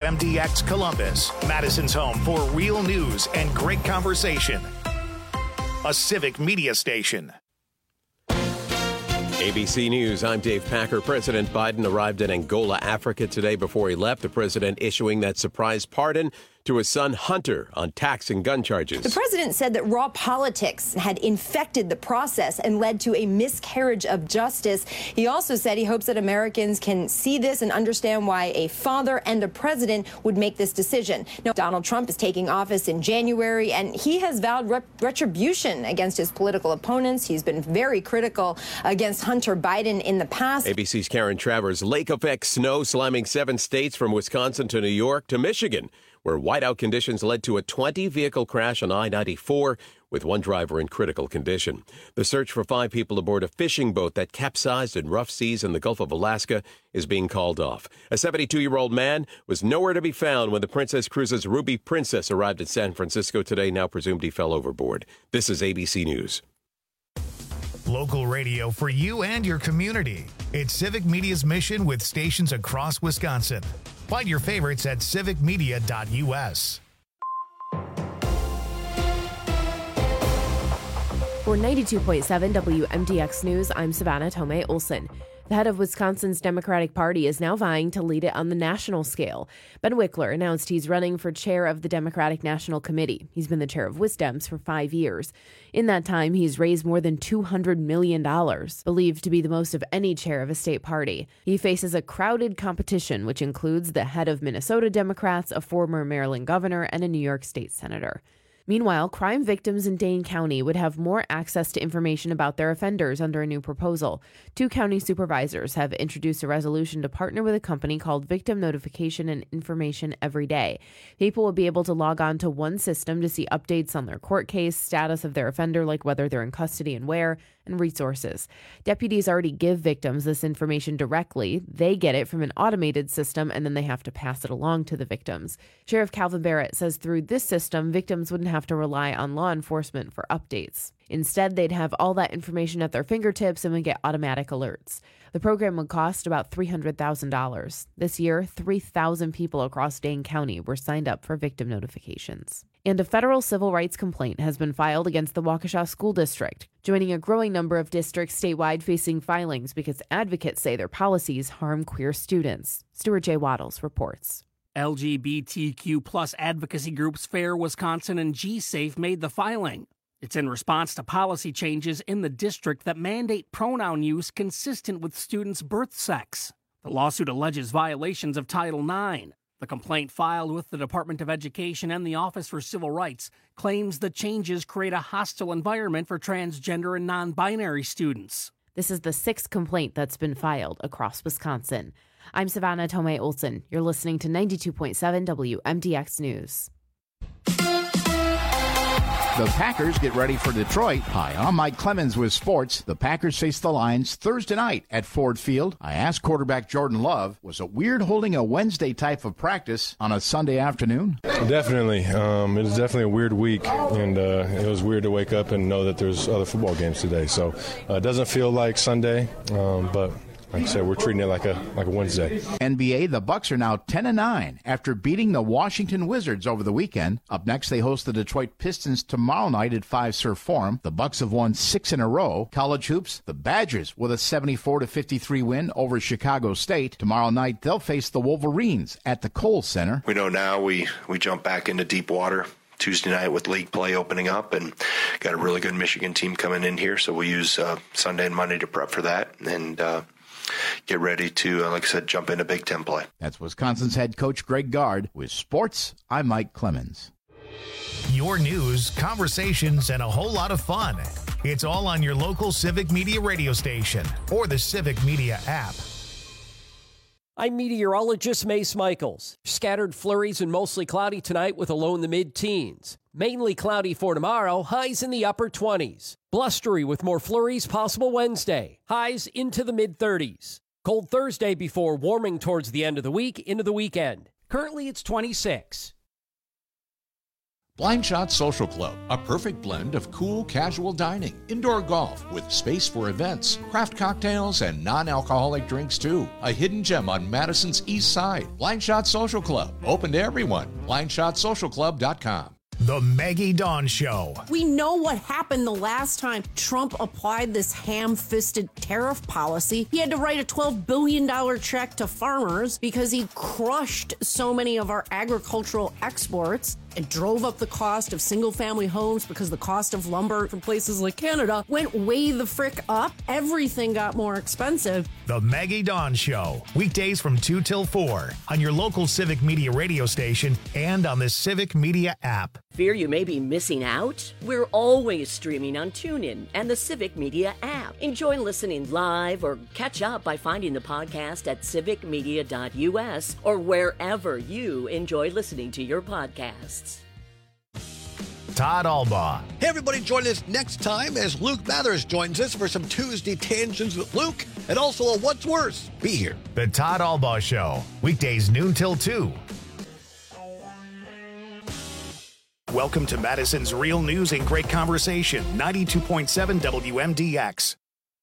WMDX Columbus, Madison's home for real news and great conversation. A civic media station. ABC News, I'm Dave Packer. President Biden arrived in Angola, Africa today before he left. The president issuing that surprise pardon to his son Hunter on tax and gun charges. The president said that raw politics had infected the process and led to a miscarriage of justice. He also said he hopes that Americans can see this and understand why a father and a president would make this decision. Now, Donald Trump is taking office in January, and he has vowed retribution against his political opponents. He's been very critical against Hunter Biden in the past. ABC's Karen Travers. Lake effect snow slamming 7 states from Wisconsin to New York to Michigan, where whiteout conditions led to a 20-vehicle crash on I-94 with one driver in critical condition. The search for 5 people aboard a fishing boat that capsized in rough seas in the Gulf of Alaska is being called off. A 72-year-old man was nowhere to be found when the Princess Cruises Ruby Princess arrived at San Francisco today, now presumed he fell overboard. This is ABC News. Local radio for you and your community. It's Civic Media's mission with stations across Wisconsin. Find your favorites at civicmedia.us. For 92.7 WMDX News, I'm Savannah Tomei Olson. The head of Wisconsin's Democratic Party is now vying to lead it on the national scale. Ben Wickler announced he's running for chair of the Democratic National Committee. He's been the chair of WisDems for 5 years. In that time, he's raised more than $200 million, believed to be the most of any chair of a state party. He faces a crowded competition, which includes the head of Minnesota Democrats, a former Maryland governor, and a New York state senator. Meanwhile, crime victims in Dane County would have more access to information about their offenders under a new proposal. 2 county supervisors have introduced a resolution to partner with a company called Victim Notification and Information Every Day. People will be able to log on to one system to see updates on their court case, status of their offender, like whether they're in custody and where, and resources. Deputies already give victims this information directly. They get it from an automated system, and then they have to pass it along to the victims. Sheriff Calvin Barrett says through this system, victims wouldn't have to rely on law enforcement for updates. Instead, they'd have all that information at their fingertips and would get automatic alerts. The program would cost about $300,000. This year, 3,000 people across Dane County were signed up for victim notifications. And a federal civil rights complaint has been filed against the Waukesha School District, joining a growing number of districts statewide facing filings because advocates say their policies harm queer students. Stuart J. Waddles reports. LGBTQ plus advocacy groups Fair Wisconsin and G-Safe made the filing. It's in response to policy changes in the district that mandate pronoun use consistent with students' birth sex. The lawsuit alleges violations of Title IX. The complaint filed with the Department of Education and the Office for Civil Rights claims the changes create a hostile environment for transgender and non-binary students. This is the 6th complaint that's been filed across Wisconsin. I'm Savannah Tomei Olson. You're listening to 92.7 WMDX News. The Packers get ready for Detroit. Hi, I'm Mike Clemens with sports. The Packers face the Lions Thursday night at Ford Field. I asked quarterback Jordan Love, was it weird holding a Wednesday type of practice on a Sunday afternoon? Definitely. It was definitely a weird week, and it was weird to wake up and know that there's other football games today. So it doesn't feel like Sunday, but like I said, we're treating it like a Wednesday. NBA, the Bucks are now 10-9 after beating the Washington Wizards over the weekend. Up next, they host the Detroit Pistons tomorrow night at Fiserv Forum. The Bucks have won 6 in a row. College hoops, the Badgers with a 74-53 win over Chicago State. Tomorrow night, they'll face the Wolverines at the Kohl Center. We know now we jump back into deep water Tuesday night with league play opening up, and got a really good Michigan team coming in here. So we'll use Sunday and Monday to prep for that, and get ready to, like I said, jump into Big Ten play. That's Wisconsin's head coach Greg Gard. With sports, I'm Mike Clemens. Your news, conversations, and a whole lot of fun. It's all on your local Civic Media radio station or the Civic Media app. I'm meteorologist Mace Michaels. Scattered flurries and mostly cloudy tonight with a low in the mid-teens. Mainly cloudy for tomorrow, highs in the upper 20s. Blustery with more flurries possible Wednesday, highs into the mid-30s. Cold Thursday before warming towards the end of the week into the weekend. Currently it's 26. Blind Shot Social Club, a perfect blend of cool, casual dining, indoor golf with space for events, craft cocktails, and non-alcoholic drinks too. A hidden gem on Madison's East Side. Blind Shot Social Club, open to everyone. BlindShotSocialClub.com. The Maggie Dawn Show. We know what happened the last time Trump applied this ham-fisted tariff policy. He had to write a $12 billion check to farmers because he crushed so many of our agricultural exports. It drove up the cost of single-family homes because the cost of lumber from places like Canada went way the frick up. Everything got more expensive. The Maggie Dawn Show. Weekdays from 2 till 4 on your local Civic Media radio station and on the Civic Media app. Fear you may be missing out? We're always streaming on TuneIn and the Civic Media app. Enjoy listening live or catch up by finding the podcast at civicmedia.us or wherever you enjoy listening to your podcasts. Todd Albaugh. Hey, everybody, join us next time as Luke Mathers joins us for some Tuesday Tangents with Luke and also a What's Worse. Be here. The Todd Albaugh Show. Weekdays noon till 2. Welcome to Madison's Real News and Great Conversation, 92.7 WMDX.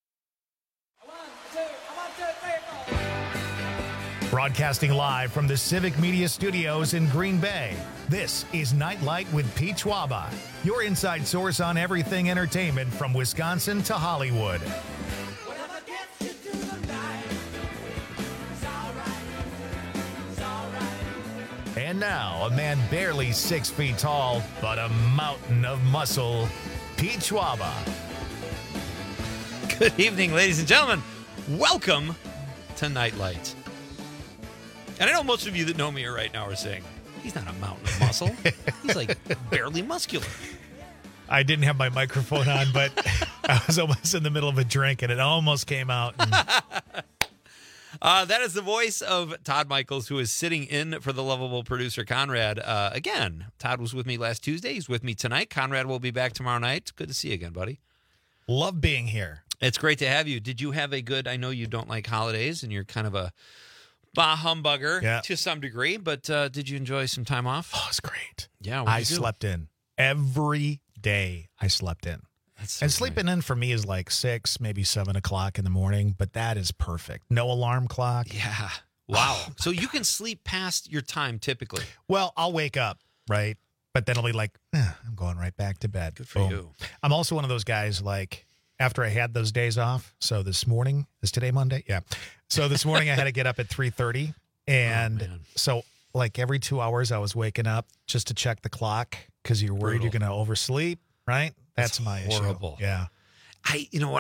Broadcasting live from the Civic Media Studios in Green Bay, this is Nightlight with Pete Schwaba, your inside source on everything entertainment from Wisconsin to Hollywood. And now, a man barely 6 feet tall, but a mountain of muscle, Pete Schwaba. Good evening, ladies and gentlemen. Welcome to Nightlight. And I know most of you that know me right now are saying, he's not a mountain of muscle. He's like barely muscular. I didn't have my microphone on, but I was almost in the middle of a drink, and it almost came out. That is the voice of Todd Michaels, who is sitting in for the lovable producer, Conrad. Again, Todd was with me last Tuesday. He's with me tonight. Conrad will be back tomorrow night. Good to see you again, buddy. Love being here. It's great to have you. Did you have a good, I know you don't like holidays, and you're kind of a bah humbugger to some degree, but did you enjoy some time off? Oh, it's great. Yeah, I slept in. Every day I slept in. And sleeping in for me is like 6, maybe 7 o'clock in the morning, but that is perfect. No alarm clock. Yeah. Wow. So you can sleep past your time typically. Well, I'll wake up, right? But then I'll be like, I'm going right back to bed. Good for you. I'm also one of those guys, like, after I had those days off, so this morning, is today Monday? Yeah. So this morning I had to get up at 3:30, and so like every 2 hours I was waking up just to check the clock because you're worried you're going to oversleep, right? That's my horrible issue. Yeah. You know what?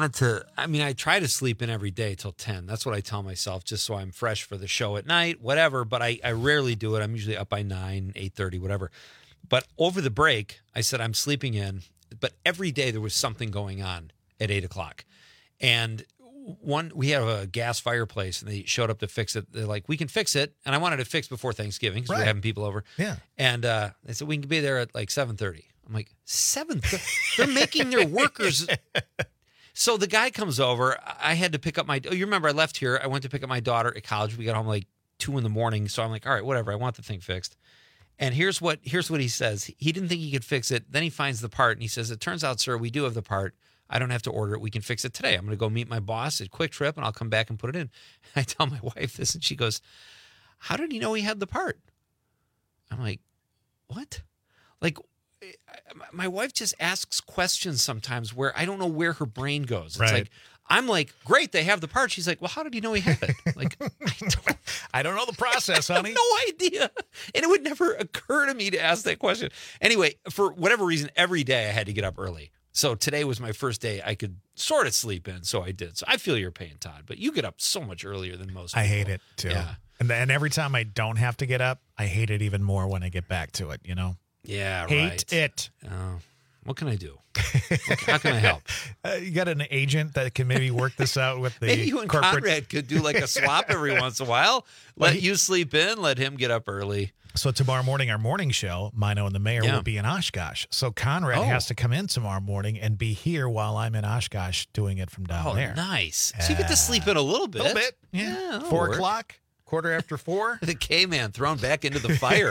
I try to sleep in every day till 10. That's what I tell myself, just so I'm fresh for the show at night, whatever. But I rarely do it. I'm usually up by 9, 8:30, whatever. But over the break, I said I'm sleeping in, but every day there was something going on at 8 o'clock. And we have a gas fireplace, and they showed up to fix it. They're like, we can fix it. And I wanted to fix before Thanksgiving because we're having people over. Yeah. And they said, we can be there at like 7:30. I'm like, 7:30? They're making their workers. So the guy comes over. I had to pick up you remember I left here. I went to pick up my daughter at college. We got home like 2 a.m. So I'm like, all right, whatever. I want the thing fixed. And here's what he says. He didn't think he could fix it. Then he finds the part, and he says, it turns out, sir, we do have the part. I don't have to order it. We can fix it today. I'm going to go meet my boss at Quick Trip, and I'll come back and put it in. And I tell my wife this, and she goes, how did he know he had the part? I'm like, what? Like, my wife just asks questions sometimes where I don't know where her brain goes. It's like, I'm like, great, they have the part. She's like, well, how did you know he had it? Like, I don't know the process, honey. I have no idea. And it would never occur to me to ask that question. Anyway, for whatever reason, every day I had to get up early. So today was my first day I could sort of sleep in, so I did. So I feel your pain, Todd, but you get up so much earlier than most people. I hate it, too. Yeah. And every time I don't have to get up, I hate it even more when I get back to it, you know? Yeah, hate it. What can I do? How can I help? You got an agent that can maybe work this out with the maybe you and corporate... Conrad could do like a swap every once in a while. Let you sleep in, let him get up early. So tomorrow morning, our morning show, Mino and the Mayor, will be in Oshkosh. So Conrad has to come in tomorrow morning and be here while I'm in Oshkosh doing it from down there. Oh, nice. So you get to sleep in a little bit. A little bit, yeah. 4 o'clock. 4:15? The K-Man thrown back into the fire.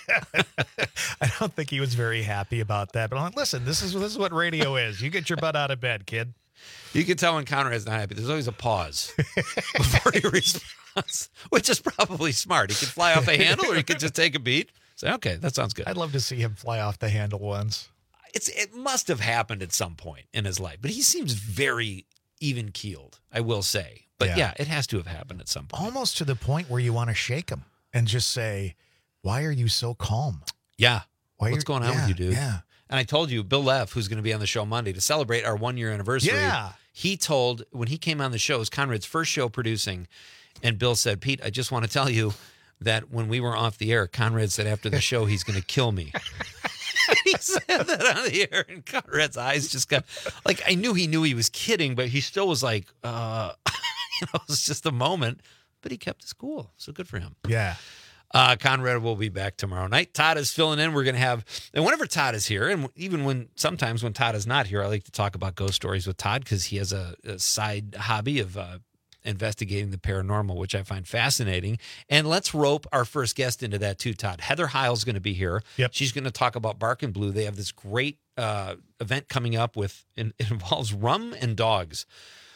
I don't think he was very happy about that. But I'm like, listen, this is what radio is. You get your butt out of bed, kid. You can tell when Conrad's not happy. There's always a pause before he responds, which is probably smart. He could fly off a handle, or he could just take a beat. Say, okay, that sounds good. I'd love to see him fly off the handle once. It must have happened at some point in his life, but he seems very even-keeled, I will say. But yeah, it has to have happened at some point. Almost to the point where you want to shake him and just say, why are you so calm? Yeah. What's going on with you, dude? Yeah. And I told you, Bill Leff, who's going to be on the show Monday to celebrate our 1-year anniversary. Yeah. He told, when he came on the show, it was Conrad's first show producing, and Bill said, Pete, I just want to tell you that when we were off the air, Conrad said after the show he's going to kill me. He said that on the air, and Conrad's eyes just got like, I knew he was kidding, but he still was like, it was just a moment. But he kept his cool, so good for him. Yeah. Conrad will be back tomorrow night. Todd is filling in. We're going to have, and whenever Todd is here, and even sometimes when Todd is not here, I like to talk about ghost stories with Todd because he has a side hobby of investigating the paranormal, which I find fascinating. And let's rope our first guest into that too, Todd. Heather Heil's going to be here. Yep. She's going to talk about Bark and Blue. They have this great event coming up it involves rum and dogs.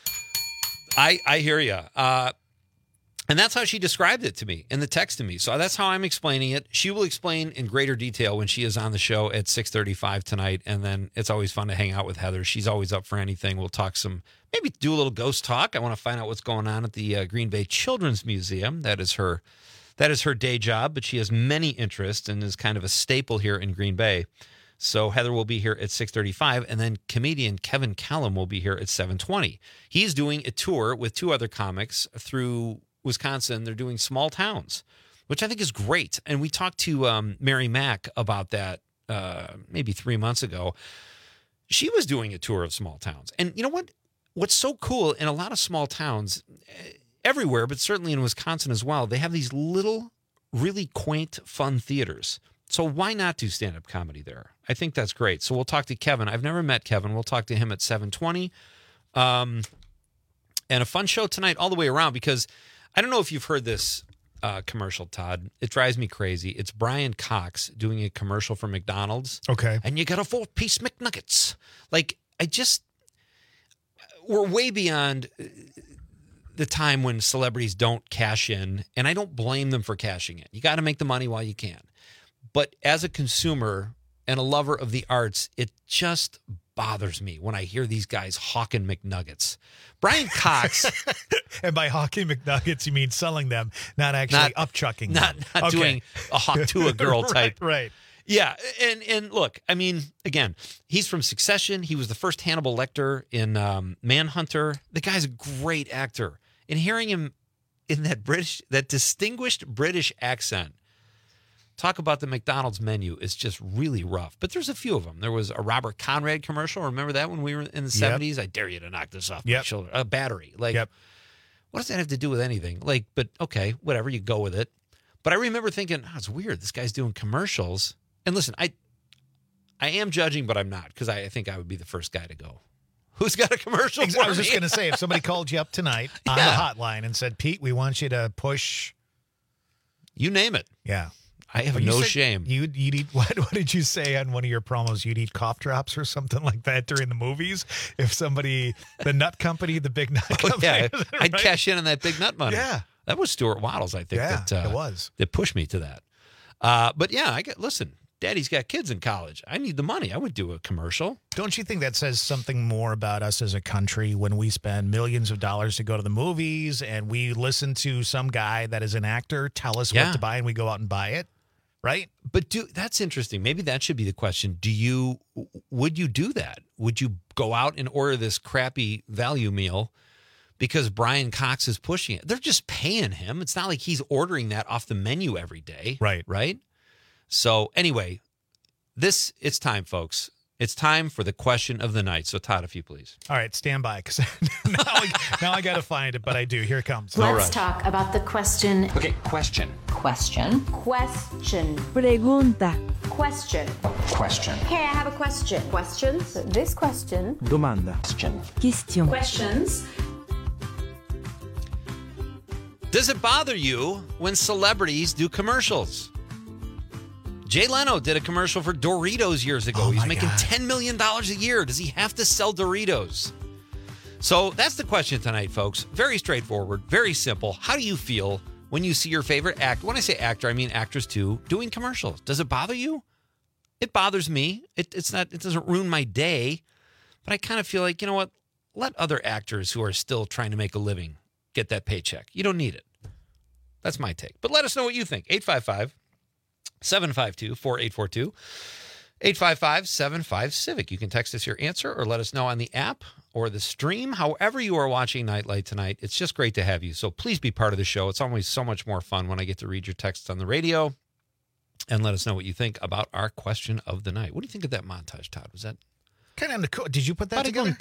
I hear you. And that's how she described it to me in the text to me. So that's how I'm explaining it. She will explain in greater detail when she is on the show at 6:35 tonight. And then it's always fun to hang out with Heather. She's always up for anything. We'll talk maybe do a little ghost talk. I want to find out what's going on at the Green Bay Children's Museum. That is her day job, but she has many interests and is kind of a staple here in Green Bay. So Heather will be here at 6:35, and then comedian Kevin Callum will be here at 7:20. He's doing a tour with 2 other comics through Wisconsin. They're doing small towns, which I think is great. And we talked to Mary Mack about that maybe 3 months ago. She was doing a tour of small towns. And you know what? What's so cool in a lot of small towns everywhere, but certainly in Wisconsin as well, they have these little, really quaint, fun theaters. So why not do stand-up comedy there? I think that's great. So we'll talk to Kevin. I've never met Kevin. We'll talk to him at 7:20. And a fun show tonight all the way around because I don't know if you've heard this commercial, Todd. It drives me crazy. It's Brian Cox doing a commercial for McDonald's. Okay. And you got a 4-piece McNuggets. Like, we're way beyond the time when celebrities don't cash in, and I don't blame them for cashing in. You got to make the money while you can. But as a consumer and a lover of the arts, it just bothers me when I hear these guys hawking McNuggets. Brian Cox. And by hawking McNuggets, you mean selling them, not actually upchucking them. Not doing a hawk to a girl type. Right. Yeah. And look, I mean, again, he's from Succession. He was the first Hannibal Lecter in Manhunter. The guy's a great actor. And hearing him in that distinguished British accent, talk about the McDonald's menu is just really rough. But there's a few of them. There was a Robert Conrad commercial. Remember that when we were in the 70s? I dare you to knock this off my shoulder. A battery. Like, what does that have to do with anything? Like, but okay, whatever, you go with it. But I remember thinking, it's weird. This guy's doing commercials. And listen, I am judging, but I'm not, because I think I would be the first guy to go. Who's got a commercial for I was just going to say, if somebody called you up tonight on the hotline and said, Pete, we want you to push. You name it. Yeah. I have no shame. You'd eat, what did you say on one of your promos? You'd eat cough drops or something like that during the movies? If somebody, the nut company, the big nut company. Yeah, I'd right? cash in on that big nut money. Yeah. That was Stuart Waddles, I think. Yeah, it was. That pushed me to that. But yeah, listen, Daddy's got kids in college. I need the money. I would do a commercial. Don't you think that says something more about us as a country when we spend millions of dollars to go to the movies and we listen to some guy that is an actor tell us what to buy and we go out and buy it? Right? But that's interesting. Maybe that should be the question. Would you do that? Would you go out and order this crappy value meal because Brian Cox is pushing it? They're just paying him. It's not like he's ordering that off the menu every day. Right. Right? So anyway, it's time, folks. It's time for the question of the night. So Todd, if you please. All right, stand by, because now I got to find it, but I do. Here it comes. Let's talk about the question. Okay, question. Question. Question. Pregunta. Question. Question. Hey, I have a question. Questions? This question. Domanda. Question. Question. Questions. Does it bother you when celebrities do commercials? Jay Leno did a commercial for Doritos years ago. He's making $10 million a year. Does he have to sell Doritos? So that's the question tonight, folks. Very straightforward, very simple. How do you feel when you see your favorite actor? When I say actor, I mean actress too, doing commercials. Does it bother you? It bothers me. It doesn't ruin my day, but I kind of feel like, you know what? Let other actors who are still trying to make a living get that paycheck. You don't need it. That's my take. But let us know what you think. 855-752-4842. 855-75-CIVIC. You can text us your answer or let us know on the app or the stream. However you are watching Nightlight tonight, it's just great to have you. So please be part of the show. It's always so much more fun when I get to read your texts on the radio. And let us know what you think about our question of the night. What do you think of that montage, Todd? Was that kind of cool? Did you put that together?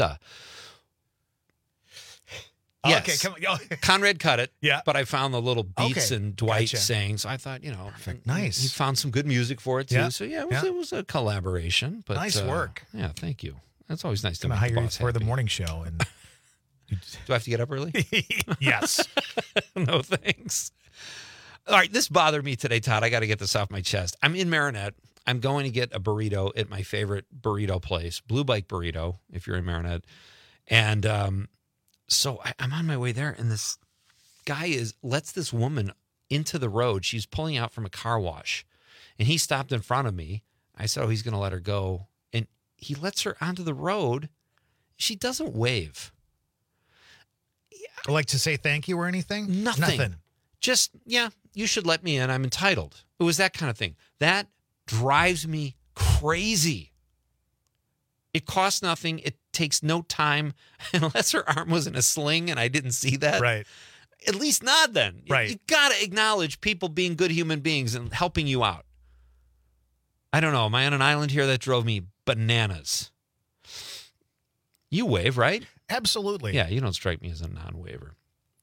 Yes. Okay, come on. Conrad cut it. Yeah. But I found the little beats and Dwight Gotcha. saying. So I thought, perfect. Nice. He found some good music for it too. Yeah. So it was a collaboration. But nice work. Yeah, thank you. That's always nice to I'm make gonna the hire you boss for the happy. morning show. And do I have to get up early? Yes. No thanks. All right, this bothered me today, Todd. I got to get this off my chest. I'm in Marinette. I'm going to get a burrito at my favorite burrito place, Blue Bike Burrito, if you're in Marinette. And so I'm on my way there, and this guy lets this woman into the road. She's pulling out from a car wash, and he stopped in front of me. I said, he's going to let her go. And he lets her onto the road. She doesn't wave. Like to say thank you or anything? Nothing. Just, you should let me in. I'm entitled. It was that kind of thing. That drives me crazy. It costs nothing. It takes no time. Unless her arm was in a sling and I didn't see that. Right. At least nod then. Right. You got to acknowledge people being good human beings and helping you out. I don't know. Am I on an island here? That drove me bananas. You wave, right? Absolutely. Yeah, you don't strike me as a non-waver.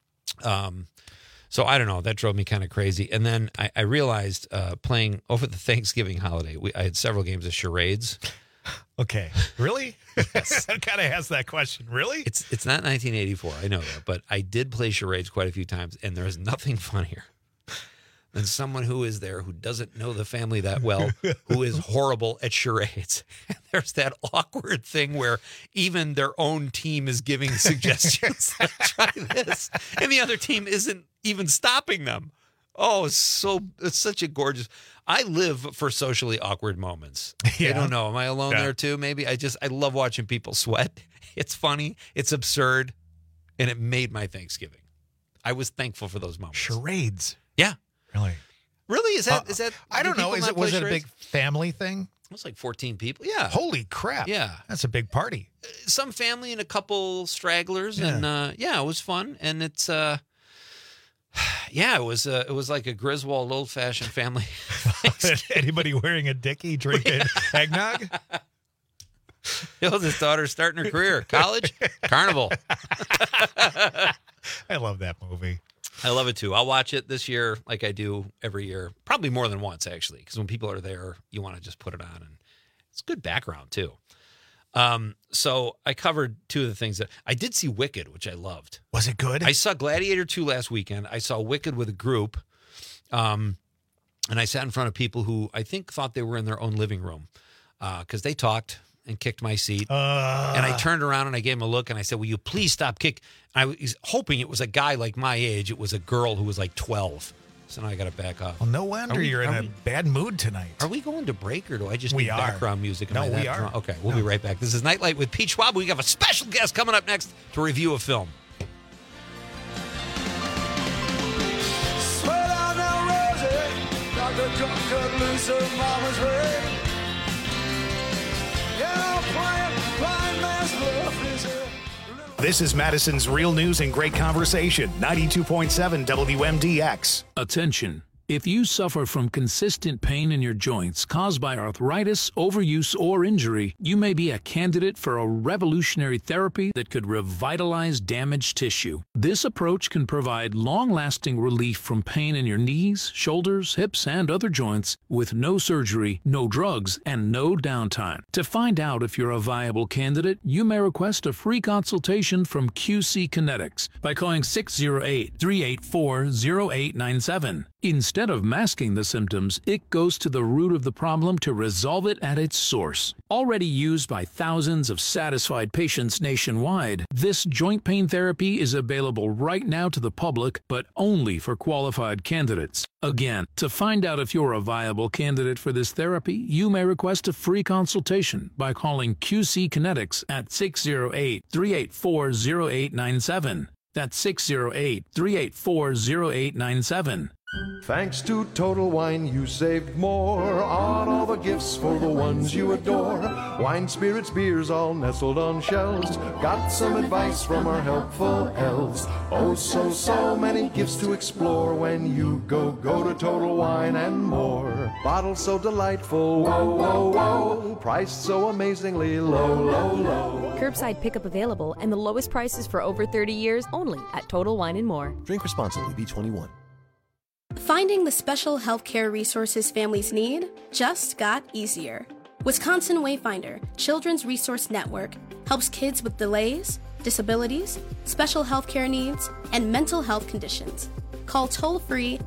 So I don't know. That drove me kind of crazy. And then I realized playing over the Thanksgiving holiday, I had several games of charades. Okay. Really? Yes. That kind of has that question. Really? It's not 1984. I know that. But I did play charades quite a few times, and there's nothing funnier than someone who is there who doesn't know the family that well, who is horrible at charades. And there's that awkward thing where even their own team is giving suggestions. Try this. And the other team isn't even stopping them. Oh, it's such a gorgeous. I live for socially awkward moments. Yeah. I don't know. Am I alone there too? Maybe. I love watching people sweat. It's funny. It's absurd. And it made my Thanksgiving. I was thankful for those moments. Charades. Yeah. Really? Really? Is that? I don't know. Was it a big family thing? It was like 14 people. Yeah. Holy crap. Yeah. That's a big party. Some family and a couple stragglers. And it was fun. And it's it was like a Griswold old-fashioned family. Anybody wearing a dickie drinking eggnog? His daughter's starting her career. College? Carnival. I love that movie. I love it too. I'll watch it this year like I do every year. Probably more than once, actually, because when people are there, you want to just put it on. And it's good background, too. So I covered two of the things that I did see Wicked, which I loved. Was it good? I saw Gladiator 2 last weekend. I saw Wicked with a group. And I sat in front of people who I think thought they were in their own living room because they talked and kicked my seat. And I turned around and I gave him a look and I said, will you please stop kick? I was hoping it was a guy like my age. It was a girl who was like 12. So now I got to back up. Well, no wonder you're in a bad mood tonight. Are we going to break or do I just need background music? No, we are. Okay, we'll be right back. This is Nightlight with Pete Schwab. We have a special guest coming up next to review a film. Swear down now, Rosie, Dr. Drunk cut loose her mama's red. Yeah, blind man's love is it. This is Madison's Real News and Great Conversation, 92.7 WMDX. Attention. If you suffer from consistent pain in your joints caused by arthritis, overuse, or injury, you may be a candidate for a revolutionary therapy that could revitalize damaged tissue. This approach can provide long-lasting relief from pain in your knees, shoulders, hips, and other joints with no surgery, no drugs, and no downtime. To find out if you're a viable candidate, you may request a free consultation from QC Kinetics by calling 608-384-0897. Instead of masking the symptoms, it goes to the root of the problem to resolve it at its source. Already used by thousands of satisfied patients nationwide, this joint pain therapy is available right now to the public, but only for qualified candidates. Again, to find out if you're a viable candidate for this therapy, you may request a free consultation by calling QC Kinetics at 608-384-0897. That's 608-384-0897. Thanks to Total Wine, you saved more on all the gifts for the ones you adore. Wine, spirits, beers, all nestled on shelves. Got some advice from our helpful elves. Oh, so many gifts to explore when you go to Total Wine and more. Bottles so delightful, whoa. Priced so amazingly low. Curbside pickup available and the lowest prices for over 30 years only at Total Wine & More. Drink responsibly, B21. Finding the special healthcare resources families need just got easier. Wisconsin Wayfinder Children's Resource Network helps kids with delays, disabilities, special healthcare needs, and mental health conditions. Call toll-free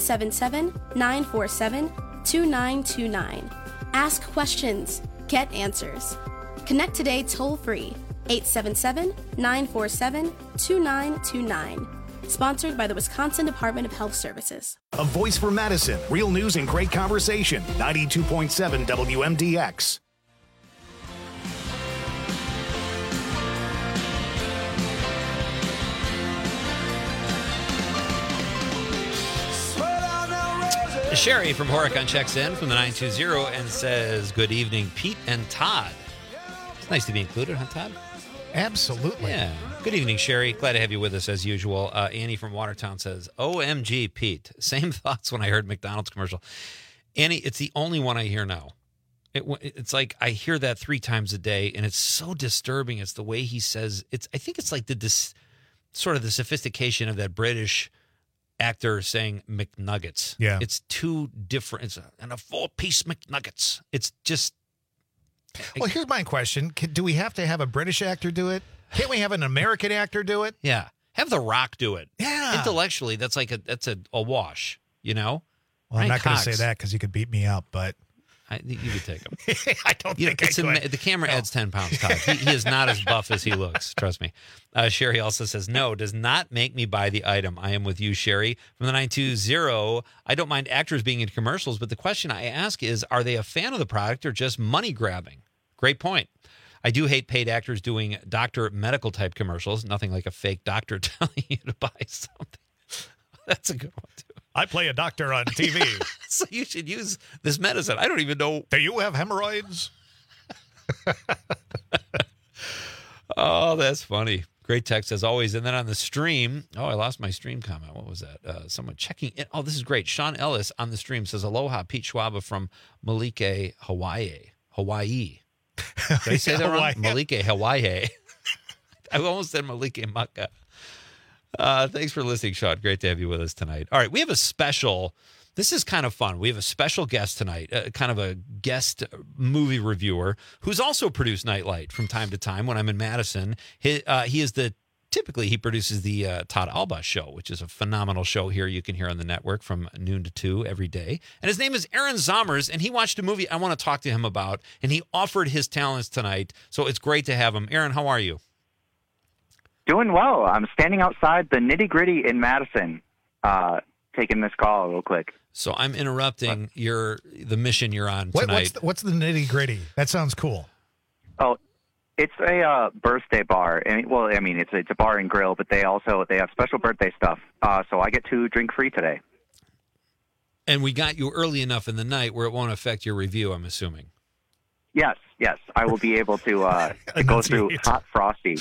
877-947-2929. Ask questions. Get answers. Connect today toll-free 877-947-2929. Sponsored by the Wisconsin Department of Health Services. A voice for Madison. Real news and great conversation. 92.7 WMDX. Sherry from Horicon checks in from the 920 and says, good evening, Pete and Todd. It's nice to be included, huh, Todd? Absolutely. Yeah. Good evening, Sherry. Glad to have you with us as usual. Annie from Watertown says, OMG, Pete. Same thoughts when I heard McDonald's commercial. Annie, it's the only one I hear now. It's like I hear that 3 times a day, and it's so disturbing. It's the way he says it. I think it's like sort of the sophistication of that British actor saying McNuggets. Yeah. It's too different. And a 4-piece McNuggets. It's just... Well, here's my question. Do we have to have a British actor do it? Can't we have an American actor do it? Yeah. Have The Rock do it. Yeah. Intellectually, that's like a wash, you know? Well, I'm not going to say that because you could beat me up, but... you could take him. I don't think I could. The camera adds 10 pounds, Todd. He is not as buff as he looks. Trust me. Sherry also says, no, does not make me buy the item. I am with you, Sherry. From the 920, I don't mind actors being in commercials, but the question I ask is, are they a fan of the product or just money grabbing? Great point. I do hate paid actors doing doctor medical type commercials. Nothing like a fake doctor telling you to buy something. That's a good one, too. I play a doctor on TV. So you should use this medicine. I don't even know. Do you have hemorrhoids? Oh, that's funny. Great text as always. And then on the stream, I lost my stream comment. What was that? Someone checking in. Oh, this is great. Sean Ellis on the stream says, aloha, Pete Schwaba from Malike, Hawaii. Did I say that wrong? Malike, Hawaii. I almost said Malike Maka. Thanks for listening, Sean. Great to have you with us tonight. All right, we have a special. This is kind of fun. We have a special guest tonight, kind of a guest movie reviewer who's also produced Nightlight from time to time when I'm in Madison. He produces the Todd Alba Show, which is a phenomenal show here you can hear on the network from noon to 2 every day. And his name is Aaron Zommers, and he watched a movie I want to talk to him about, and he offered his talents tonight. So it's great to have him. Aaron, how are you? Doing well. I'm standing outside the Nitty Gritty in Madison, taking this call real quick. So I'm interrupting the mission you're on tonight. What's the Nitty Gritty? That sounds cool. Oh, it's a birthday bar. It's a bar and grill, but they have special birthday stuff. So I get to drink free today. And we got you early enough in the night where it won't affect your review, I'm assuming. Yes, I will be able to go through Hot Frosty.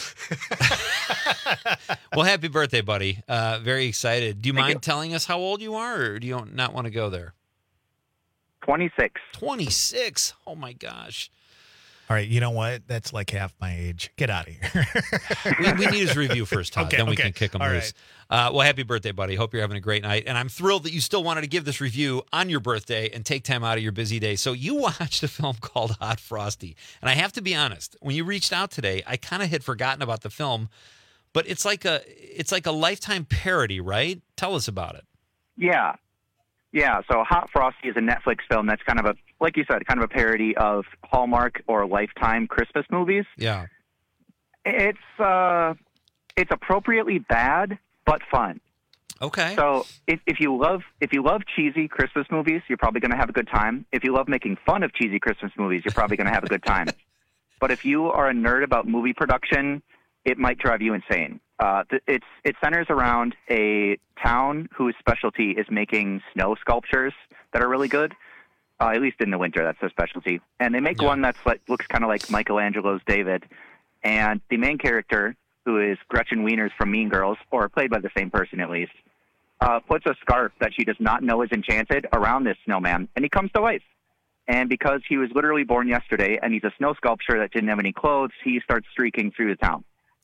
Well, happy birthday, buddy. Very excited. Do you mind telling us how old you are, or do you not want to go there? 26. 26? Oh, my gosh. All right, you know what? That's like half my age. Get out of here. we need his review first, Todd. Then we can kick him All loose. Well, happy birthday, buddy. Hope you're having a great night. And I'm thrilled that you still wanted to give this review on your birthday and take time out of your busy day. So you watched a film called Hot Frosty. And I have to be honest, when you reached out today, I kind of had forgotten about the film. But it's like a Lifetime parody, right? Tell us about it. Yeah. So Hot Frosty is a Netflix film that's kind of a, like you said, kind of a parody of Hallmark or Lifetime Christmas movies. Yeah. It's appropriately bad but fun. Okay. So if you love cheesy Christmas movies, you're probably going to have a good time. If you love making fun of cheesy Christmas movies, you're probably going to have a good time. But if you are a nerd about movie production, it might drive you insane. It centers around a town whose specialty is making snow sculptures that are really good. At least in the winter, that's their specialty. And they make one that's looks kind of like Michelangelo's David. And the main character, who is Gretchen Wieners from Mean Girls, or played by the same person at least, puts a scarf that she does not know is enchanted around this snowman, and he comes to life. And because he was literally born yesterday, and he's a snow sculpture that didn't have any clothes, he starts streaking through the town.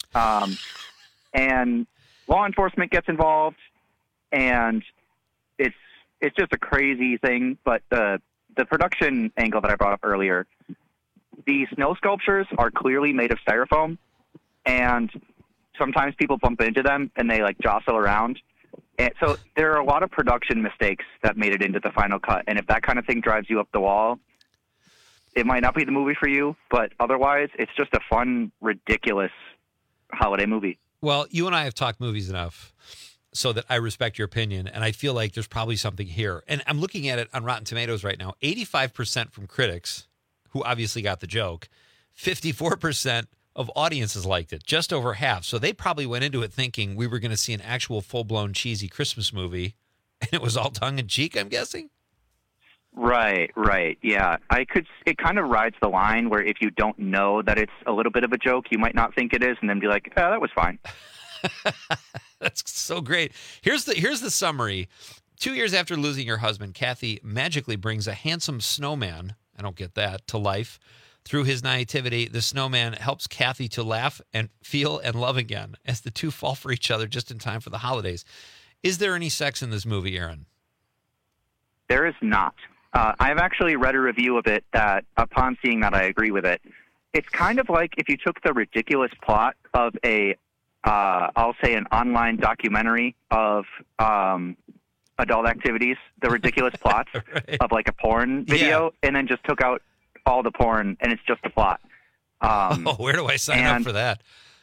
And law enforcement gets involved, and it's just a crazy thing. But the production angle that I brought up earlier, the snow sculptures are clearly made of styrofoam, and sometimes people bump into them and they jostle around. And so there are a lot of production mistakes that made it into the final cut. And if that kind of thing drives you up the wall, it might not be the movie for you. But otherwise, it's just a fun, ridiculous holiday movie. Well, you and I have talked movies enough so that I respect your opinion, and I feel like there's probably something here. And I'm looking at it on Rotten Tomatoes right now. 85% from critics, who obviously got the joke. 54% of audiences liked it, just over half. So they probably went into it thinking we were going to see an actual full-blown cheesy Christmas movie, and it was all tongue-in-cheek, I'm guessing? Right. Yeah. It kind of rides the line where if you don't know that it's a little bit of a joke, you might not think it is, and then be like, oh, that was fine. That's so great. Here's the summary. 2 years after losing her husband, Kathy magically brings a handsome snowman, I don't get that, to life. Through his naivety, the snowman helps Kathy to laugh and feel and love again as the two fall for each other just in time for the holidays. Is there any sex in this movie, Aaron? There is not. I've actually read a review of it that, upon seeing that, I agree with it. It's kind of like if you took the ridiculous plot of I'll say an online documentary of adult activities, the ridiculous plots right. of a porn video, and then just took out all the porn, and it's just a plot. Where do I sign up for that?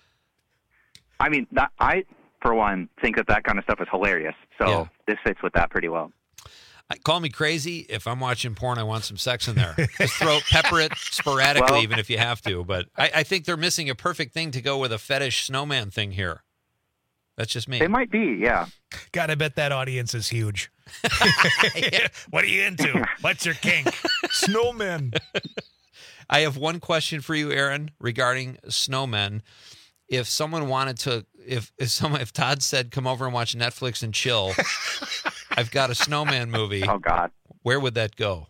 I mean, I, for one, think that kind of stuff is hilarious. So this fits with that pretty well. Call me crazy. If I'm watching porn, I want some sex in there. Just pepper it sporadically, even if you have to. But I think they're missing a perfect thing to go with a fetish snowman thing here. That's just me. It might be, yeah. God, I bet that audience is huge. What are you into? What's your kink? Snowmen. I have one question for you, Aaron, regarding snowmen. If someone wanted to, if Todd said, come over and watch Netflix and chill, I've got a snowman movie. Oh, God. Where would that go?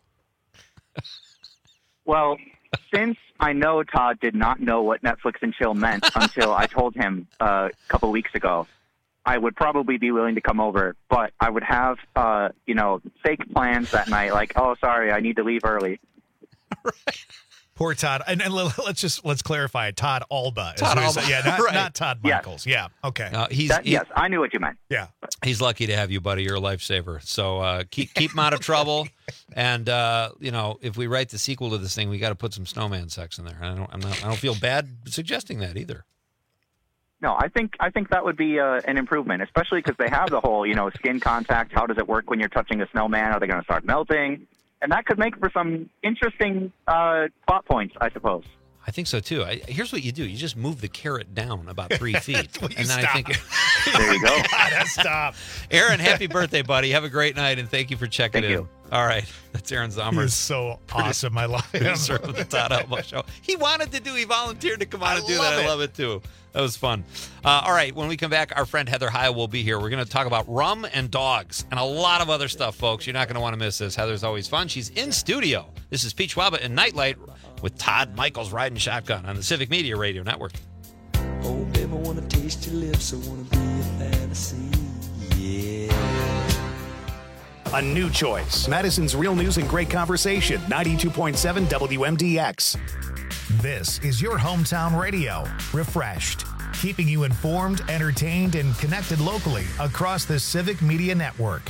Well, since I know Todd did not know what Netflix and chill meant until I told him a couple weeks ago, I would probably be willing to come over, but I would have, fake plans that night, like, oh, sorry, I need to leave early. Right. Poor Todd. And let's clarify. Todd Alba. Todd Alba. Yeah, right. not Todd Michaels. Yes. Yeah. Okay. Yes, I knew what you meant. Yeah. He's lucky to have you, buddy. You're a lifesaver. So keep him out of trouble. And if we write the sequel to this thing, we got to put some snowman sex in there. I don't feel bad suggesting that either. No, I think that would be an improvement, especially because they have the whole, skin contact. How does it work when you're touching a snowman? Are they going to start melting? And that could make for some interesting plot points, I suppose. I think so, too. Here's what you do. You just move the carrot down about 3 feet. And then I think... There you go. God, stop. Aaron, happy birthday, buddy. Have a great night, and thank you for checking in. Thank you. All right. That's Aaron Zombers. He's so awesome. I love him. Producer of the Todd Elmo Show. He volunteered to come on and do that. I love it, too. That was fun. All right. When we come back, our friend Heather Heil will be here. We're going to talk about rum and dogs and a lot of other stuff, folks. You're not going to want to miss this. Heather's always fun. She's in studio. This is Pete Schwaba and Nightlight with Todd Michaels riding shotgun on the Civic Media Radio Network. Oh, baby, I want to taste your lips. I want to be a fantasy. Yeah. A new choice. Madison's Real News and Great Conversation. 92.7 WMDX. This is your hometown radio. Refreshed. Keeping you informed, entertained, and connected locally across the Civic Media Network.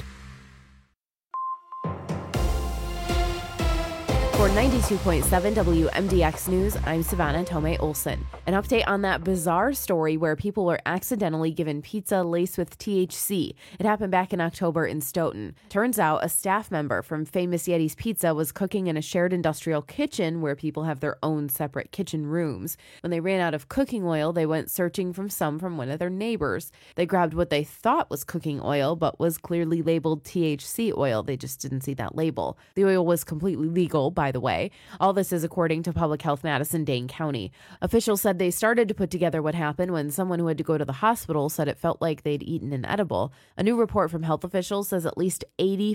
For 92.7 WMDX News, I'm Savannah Tomei Olson. An update on that bizarre story where people were accidentally given pizza laced with THC. It happened back in October in Stoughton. Turns out a staff member from Famous Yeti's Pizza was cooking in a shared industrial kitchen where people have their own separate kitchen rooms. When they ran out of cooking oil, they went searching from one of their neighbors. They grabbed what they thought was cooking oil, but was clearly labeled THC oil. They just didn't see that label. The oil was completely legal, by the way. All this is according to Public Health Madison, Dane County. Officials said they started to put together what happened when someone who had to go to the hospital said it felt like they'd eaten an edible. A new report from health officials says at least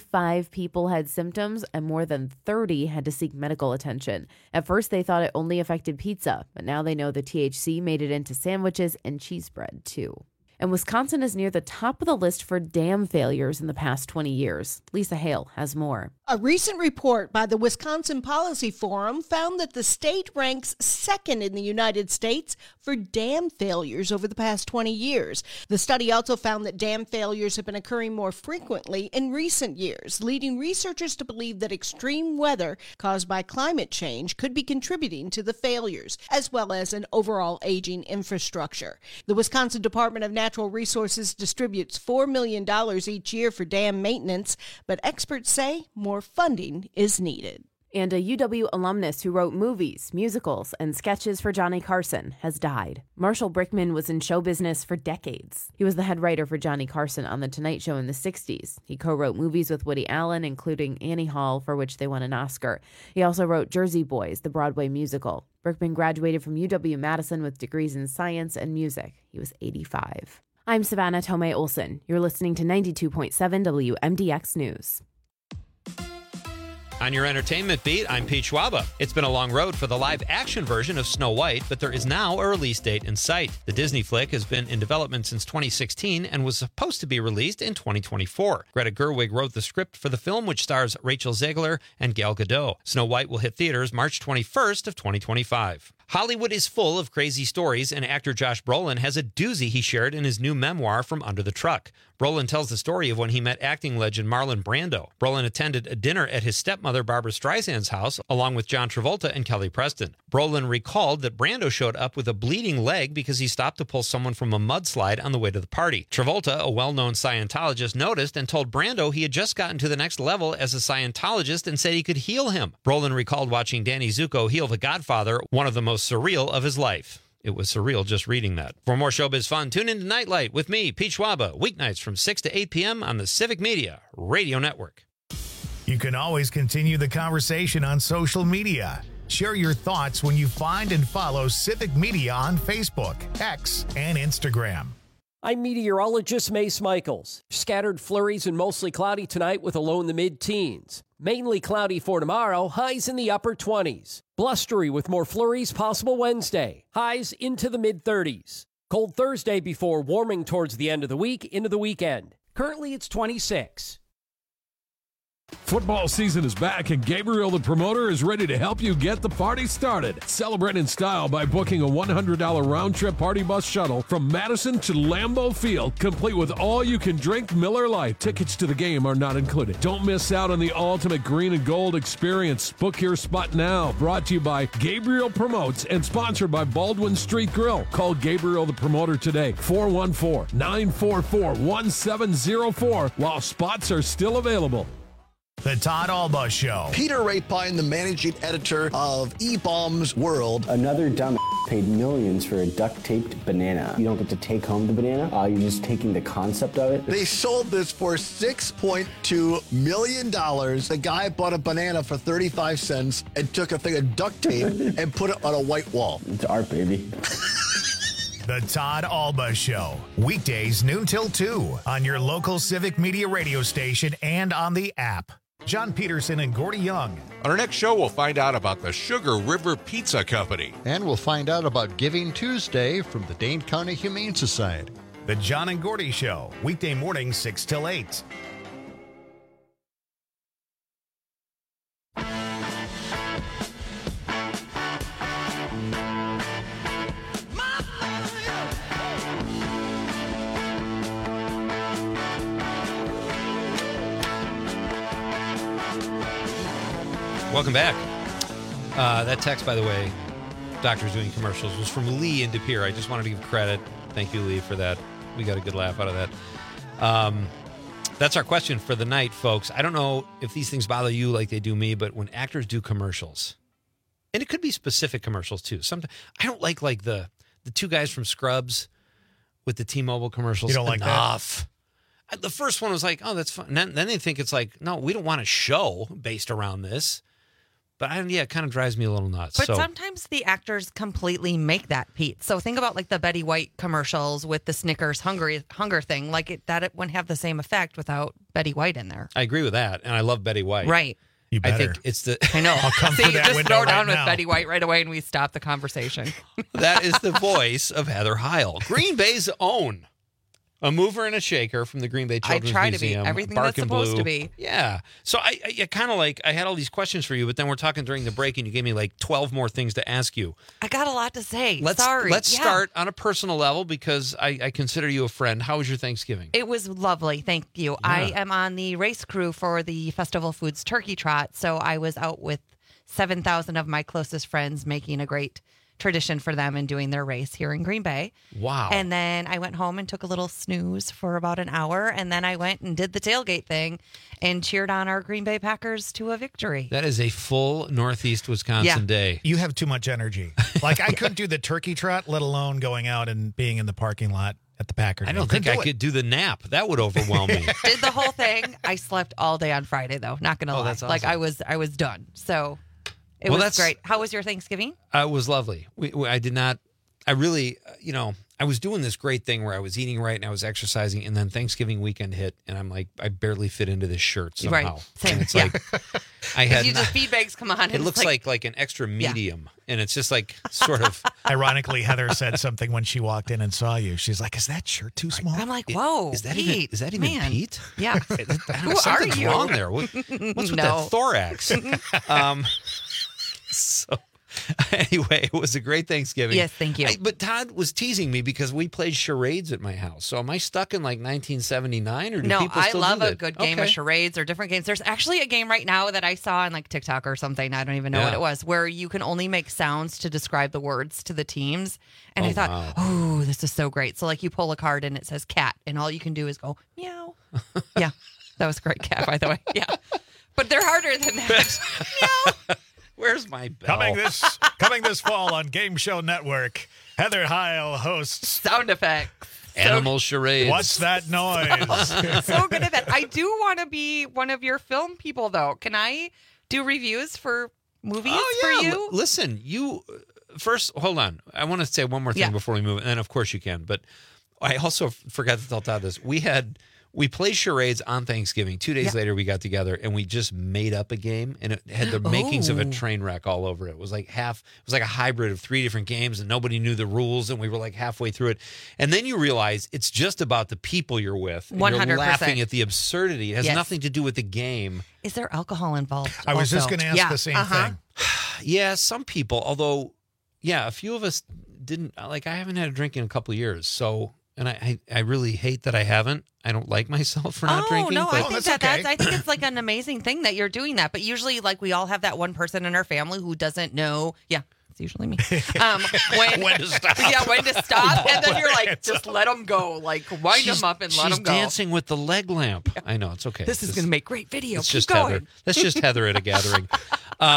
85 people had symptoms and more than 30 had to seek medical attention. At first, they thought it only affected pizza, but now they know the THC made it into sandwiches and cheese bread, too. And Wisconsin is near the top of the list for dam failures in the past 20 years. Lisa Hale has more. A recent report by the Wisconsin Policy Forum found that the state ranks second in the United States for dam failures over the past 20 years. The study also found that dam failures have been occurring more frequently in recent years, leading researchers to believe that extreme weather caused by climate change could be contributing to the failures, as well as an overall aging infrastructure. The Wisconsin Department of Natural Resources distributes $4 million each year for dam maintenance, but experts say more funding is needed. And a UW alumnus who wrote movies, musicals, and sketches for Johnny Carson has died. Marshall Brickman was in show business for decades. He was the head writer for Johnny Carson on The Tonight Show in the 60s. He co-wrote movies with Woody Allen, including Annie Hall, for which they won an Oscar. He also wrote Jersey Boys, the Broadway musical. Brickman graduated from UW-Madison with degrees in science and music. He was 85. I'm Savannah Tomei Olson. You're listening to 92.7 WMDX News. On your entertainment beat, I'm Pete Schwaba. It's been a long road for the live-action version of Snow White, but there is now a release date in sight. The Disney flick has been in development since 2016 and was supposed to be released in 2024. Greta Gerwig wrote the script for the film, which stars Rachel Zegler and Gal Gadot. Snow White will hit theaters March 21st of 2025. Hollywood is full of crazy stories, and actor Josh Brolin has a doozy he shared in his new memoir, From Under the Truck. Brolin tells the story of when he met acting legend Marlon Brando. Brolin attended a dinner at his stepmother Barbra Streisand's house, along with John Travolta and Kelly Preston. Brolin recalled that Brando showed up with a bleeding leg because he stopped to pull someone from a mudslide on the way to the party. Travolta, a well-known Scientologist, noticed and told Brando he had just gotten to the next level as a Scientologist and said he could heal him. Brolin recalled watching Danny Zuko heal The Godfather, one of the most surreal of his life. It was surreal just reading that. For more showbiz fun, tune in to Nightlight with me, Pete Schwaba, weeknights from 6 to 8 p.m. on the Civic Media Radio Network. You can always continue the conversation on social media. Share your thoughts when you find and follow Civic Media on Facebook, X, and Instagram. I'm meteorologist Mace Michaels. Scattered flurries and mostly cloudy tonight with a low in the mid-teens. Mainly cloudy for tomorrow, highs in the upper 20s. Blustery with more flurries possible Wednesday. Highs into the mid-30s. Cold Thursday before warming towards the end of the week into the weekend. Currently it's 26. Football season is back, and Gabriel the Promoter is ready to help you get the party started. Celebrate in style by booking a $100 round-trip party bus shuttle from Madison to Lambeau Field, complete with all-you-can-drink Miller Lite. Tickets to the game are not included. Don't miss out on the ultimate green and gold experience. Book your spot now. Brought to you by Gabriel Promotes and sponsored by Baldwin Street Grill. Call Gabriel the Promoter today, 414-944-1704, while spots are still available. The Todd Alba Show. Peter Rapine, the managing editor of E-Bombs World. Another dumb paid millions for a duct-taped banana. You don't get to take home the banana. You're just taking the concept of it. They sold this for $6.2 million. The guy bought a banana for 35 cents and took a thing of duct tape and put it on a white wall. It's art, baby. The Todd Alba Show. Weekdays noon till 2 on your local Civic Media radio station and on the app. John Peterson and Gordy Young. On our next show, we'll find out about the Sugar River Pizza Company. And we'll find out about Giving Tuesday from the Dane County Humane Society. The John and Gordy Show. Weekday mornings 6 till 8. Welcome back. That text, by the way, Doctors Doing Commercials, was from Lee in De Pere. I just wanted to give credit. Thank you, Lee, for that. We got a good laugh out of that. That's our question for the night, folks. I don't know if these things bother you like they do me, but when actors do commercials, and it could be specific commercials too. Sometimes I don't like the two guys from Scrubs with the T-Mobile commercials. You don't like enough. The first one was like, oh, that's fun. And then they think it's like, no, we don't want a show based around this. But it kind of drives me a little nuts. But sometimes the actors completely make that, Pete. So think about like the Betty White commercials with the Snickers hunger thing. Like it wouldn't have the same effect without Betty White in there. I agree with that, and I love Betty White. Right. You better. I think it's the. I know. I'll come through that just window throw right down now. with Betty White right away, and we stop the conversation. That is the voice of Heather Heil, Green Bay's own. A mover and a shaker from the Green Bay Children's I try Museum. to be everything Bark that's and supposed Blue. to be. Yeah. So I kind of I had all these questions for you, but then we're talking during the break, and you gave me like 12 more things to ask you. I got a lot to say. Let's Sorry. start on a personal level because I consider you a friend. How was your Thanksgiving? It was lovely. Thank you. Yeah. I am on the race crew for the Festival Foods Turkey Trot, so I was out with 7,000 of my closest friends making a great tradition for them and doing their race here in Green Bay. Wow. And then I went home and took a little snooze for about an hour, and then I went and did the tailgate thing and cheered on our Green Bay Packers to a victory. That is a full Northeast Wisconsin day. You have too much energy. Like I couldn't do the turkey trot, let alone going out and being in the parking lot at the Packers. I don't think I could do the nap. That would overwhelm me. Did the whole thing. I slept all day on Friday, though. Not going to lie. That's awesome. Like I was done. So it was great. How was your Thanksgiving? It was lovely. I did not. I really, I was doing this great thing where I was eating right and I was exercising, and then Thanksgiving weekend hit, and I'm like, I barely fit into this shirt somehow. Right. Same. And it's like I had. The feed bags come on. It looks like an extra medium, and it's just like sort of. Ironically, Heather said something when she walked in and saw you. She's like, "Is that shirt too small?" I'm like, "Whoa, Is that Pete, even man. Pete? Yeah. Who are you? Wrong there? What's with that thorax? So anyway, it was a great Thanksgiving. Yes, thank you. But Todd was teasing me because we played charades at my house. So am I stuck in like 1979, or do No, people I still love do a that? good game of charades or different games. There's actually a game right now that I saw on like TikTok or something. I don't even know what it was, where you can only make sounds to describe the words to the teams. And I thought, oh, this is so great. So like you pull a card and it says cat, and all you can do is go meow. Yeah, that was a great cat, by the way. Yeah, but they're harder than that. Meow. Where's my bell? Coming this fall on Game Show Network, Heather Heil hosts Sound effects. Animal charades. What's that noise? So good at that. I do want to be one of your film people, though. Can I do reviews for movies for you? Listen, first, hold on. I want to say one more thing before we move, and then of course you can. But I also forgot to tell Todd this. We played charades on Thanksgiving. 2 days later, we got together and we just made up a game, and it had the makings of a train wreck all over it. It was like a hybrid of 3 different games, and nobody knew the rules, and we were like halfway through it. And then you realize it's just about the people you're with. And 100%. You're laughing at the absurdity. It has nothing to do with the game. Is there alcohol involved? I was just going to ask the same thing. Yeah, some people, although, a few of us didn't. Like, I haven't had a drink in a couple of years, so... And I really hate that I haven't. I don't like myself for not drinking. Oh, no, but I think I think it's like an amazing thing that you're doing that. But usually, like, we all have that one person in our family who doesn't know. Yeah, it's usually me. When to stop. Yeah, when to stop. And then you're like, just let them go. Like, wind them up and let them go. She's dancing with the leg lamp. I know, it's okay. This is going to make great video. It's Keep just going. Heather. That's just Heather at a gathering.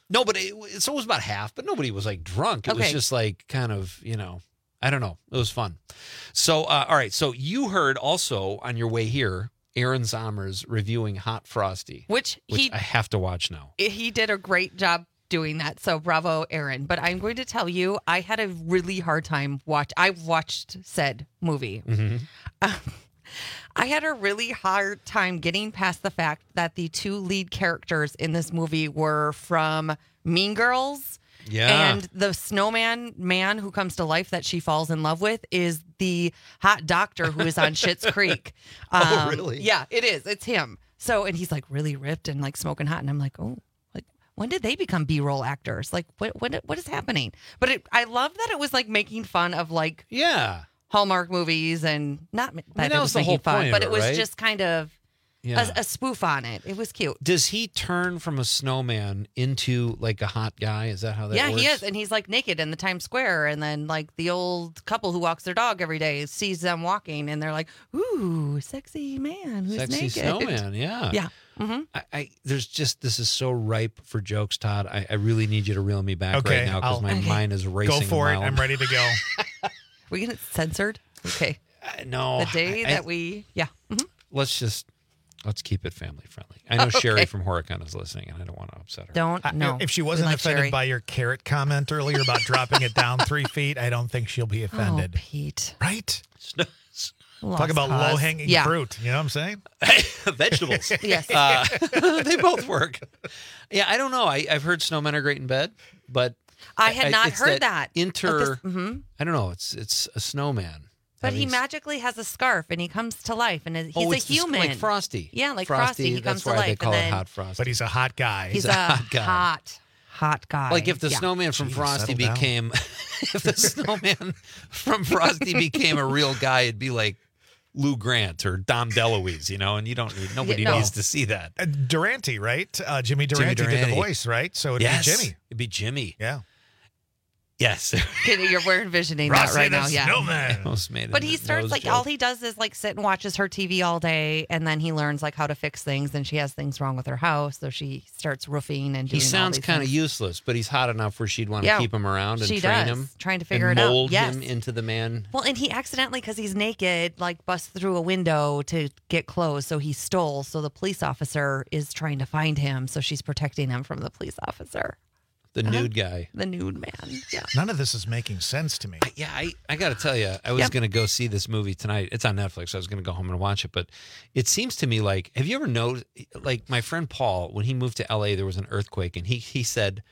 No, but it was about half, but nobody was like drunk. It was Okay. just like kind of, I don't know. It was fun. So, all right. So you heard also on your way here, Aaron Zommers reviewing Hot Frosty, Which I have to watch now. He did a great job doing that. So bravo, Aaron. But I'm going to tell you, I had a really hard time I watched said movie. I had a really hard time getting past the fact that the two lead characters in this movie were from Mean Girls. Yeah. And the snowman man who comes to life that she falls in love with is the hot doctor who is on Schitt's Creek. Oh, really? Yeah, it is. It's him. So, and he's like really ripped and like smoking hot. And I'm like, oh, like when did they become B-roll actors? Like what is happening? But I love that it was like making fun of like Hallmark movies and not that it was the making whole fun, point of but it, it was right? just kind of Yeah. a spoof on it. It was cute. Does he turn from a snowman into like a hot guy? Is that how that works? He is. And he's like naked in the Times Square. And then like the old couple who walks their dog every day sees them walking and they're like, ooh, sexy man who's Sexy naked. snowman, yeah. Yeah. Mm-hmm. This is so ripe for jokes, Todd. I really need you to reel me back Okay, right now because my okay. mind is racing. Go for a it. mile I'm ready to go. We get it censored? Okay. No. The day I- that we, yeah. Mhm. Let's keep it family friendly. I know Sherry from Horicon is listening, and I don't want to upset her. Don't, no. If she wasn't We like offended Sherry. by your carrot comment earlier about dropping it down 3 feet, I don't think she'll be offended. Oh, Pete. Right? Lost Talk about cause. low-hanging Yeah. fruit. You know what I'm saying? Vegetables. Yes. They both work. Yeah, I don't know. I've heard snowmen are great in bed, but I had not it's heard that. I don't know. It's a snowman. But he having- magically has a scarf and he comes to life and he's Oh, a it's the- human. like Frosty. Yeah, like Frosty, Frosty. He that's comes to why life. they call and it then Hot Frosty. But he's a hot guy. He's a hot guy. hot guy. Like if the Yeah. snowman from Jeez, Frosty settle down. became, if the snowman from Frosty became a real guy, it'd be like Lou Grant or Dom DeLuise, and you don't need, nobody no. needs to see that. Durante, right? Jimmy Durante did Durante. the voice, right? So it'd Yes, be Jimmy. It'd be Jimmy. Yeah. Yes. We're envisioning that right now. Yeah. Snowman. Almost made it But a he starts nose like joke. all he does is like sit and watches her TV all day, and then he learns like how to fix things. And she has things wrong with her house, so she starts roofing and doing. He sounds kind of useless, but he's hot enough where she'd want to Yeah, keep him around and she train does, him, trying to figure and it out. mold Yes. him into the man. Well, and he accidentally, because he's naked, like busts through a window to get clothes. So he stole. So the police officer is trying to find him. So she's protecting him from the police officer. The nude guy. The nude man. Yeah. None of this is making sense to me. I got to tell you, I was Yep. going to go see this movie tonight. It's on Netflix. So I was going to go home and watch it. But it seems to me like, have you ever noticed, like my friend Paul, when he moved to LA, there was an earthquake, and he said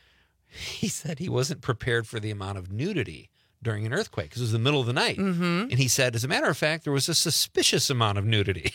he wasn't prepared for the amount of nudity during an earthquake because it was the middle of the night. Mm-hmm. And he said, as a matter of fact, there was a suspicious amount of nudity.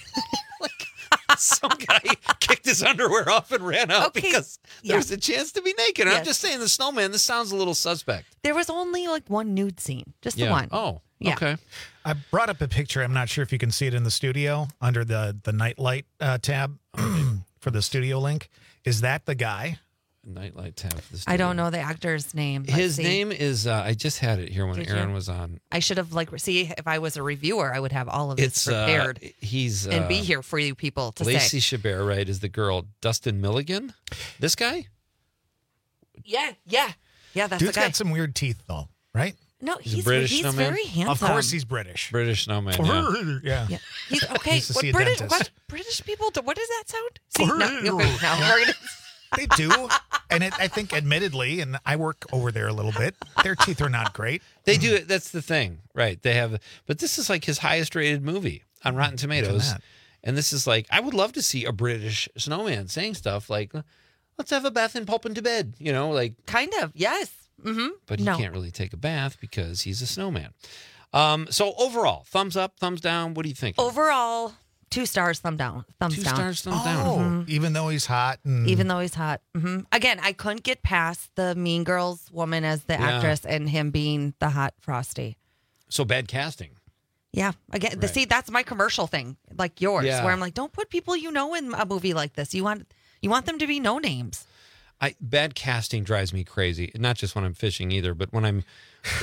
Some guy kicked his underwear off and ran out Okay. because there was a chance to be naked. And I'm Yes. just saying, the snowman, this sounds a little suspect. There was only like one nude scene, just the one. Oh, Yeah. okay. I brought up a picture. I'm not sure if you can see it in the studio under the nightlight tab for the studio link. Is that the guy? Nightlight tab. For the I don't studio. know the actor's name. Let's His see. name is, I just had it here when Did Aaron you? was on. I should have if I was a reviewer, I would have all of this It's, prepared he's, and be here for you people to Lacey say. Chabert, right, is the girl. Dustin Milligan? This guy? Yeah, that's Dude's the guy. got some weird teeth, though, right? No, He's a he's British he's snowman? very handsome. Of course he's British. British snowman, yeah. Yeah. Yeah. He's okay. Needs to see a British? dentist. What British people do? What does that sound? See, no, okay, now we're gonna. They do. And I think, admittedly, and I work over there a little bit, their teeth are not great. They do it. That's the thing, right? They have, but this is like his highest rated movie on Rotten Tomatoes. that. And this is like, I would love to see a British snowman saying stuff like, let's have a bath and pop into bed, like, Kind of, yes. Mm-hmm. but he no. can't really take a bath because he's a snowman. So overall, thumbs up, thumbs down. What do you think? Overall, 2 stars, thumb down. Thumbs 2 down. stars, thumbs down. Oh, even though he's hot. And Even though he's hot. Mm-hmm. Again, I couldn't get past the Mean Girls woman as the Yeah. actress and him being the hot Frosty. So bad casting. Yeah. Again, Right. see, that's my commercial thing, like yours, Yeah. where I'm like, don't put people in a movie like this. You want them to be no names. Bad casting drives me crazy. Not just when I'm fishing either, but when I'm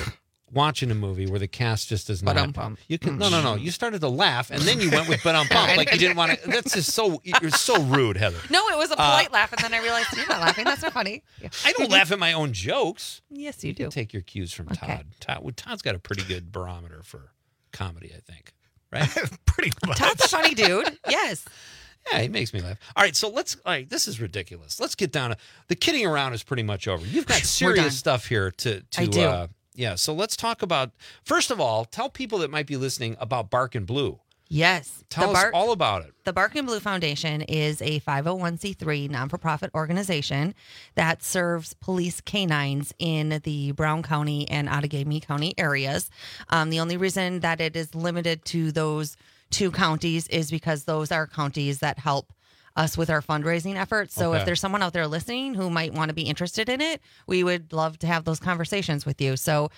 watching a movie where the cast just does not. Ba-dum-bum. You can no. You started to laugh and then you went with bump like you didn't want to. That's just you're so rude, Heather. No, it was a polite laugh, and then I realized you're not laughing. That's not funny. Yeah. I don't laugh at my own jokes. Yes, you do. Take your cues from Okay. Todd. Todd's got a pretty good barometer for comedy, I think. Right? Pretty much. Todd's a funny dude. Yes. Yeah, he makes me laugh. All right, so this is ridiculous. Let's get down to the kidding around is pretty much over. You've got We're done. serious stuff here to I do. Yeah, so let's talk about, first of all, tell people that might be listening about Bark and Blue. Yes. Tell us all about it. The Bark and Blue Foundation is a 501c3 non-for-profit organization that serves police canines in the Brown County and Outagamie County areas. The only reason that it is limited to those two counties is because those are counties that help us with our fundraising efforts. So Okay. if there's someone out there listening who might want to be interested in it, we would love to have those conversations with you. So,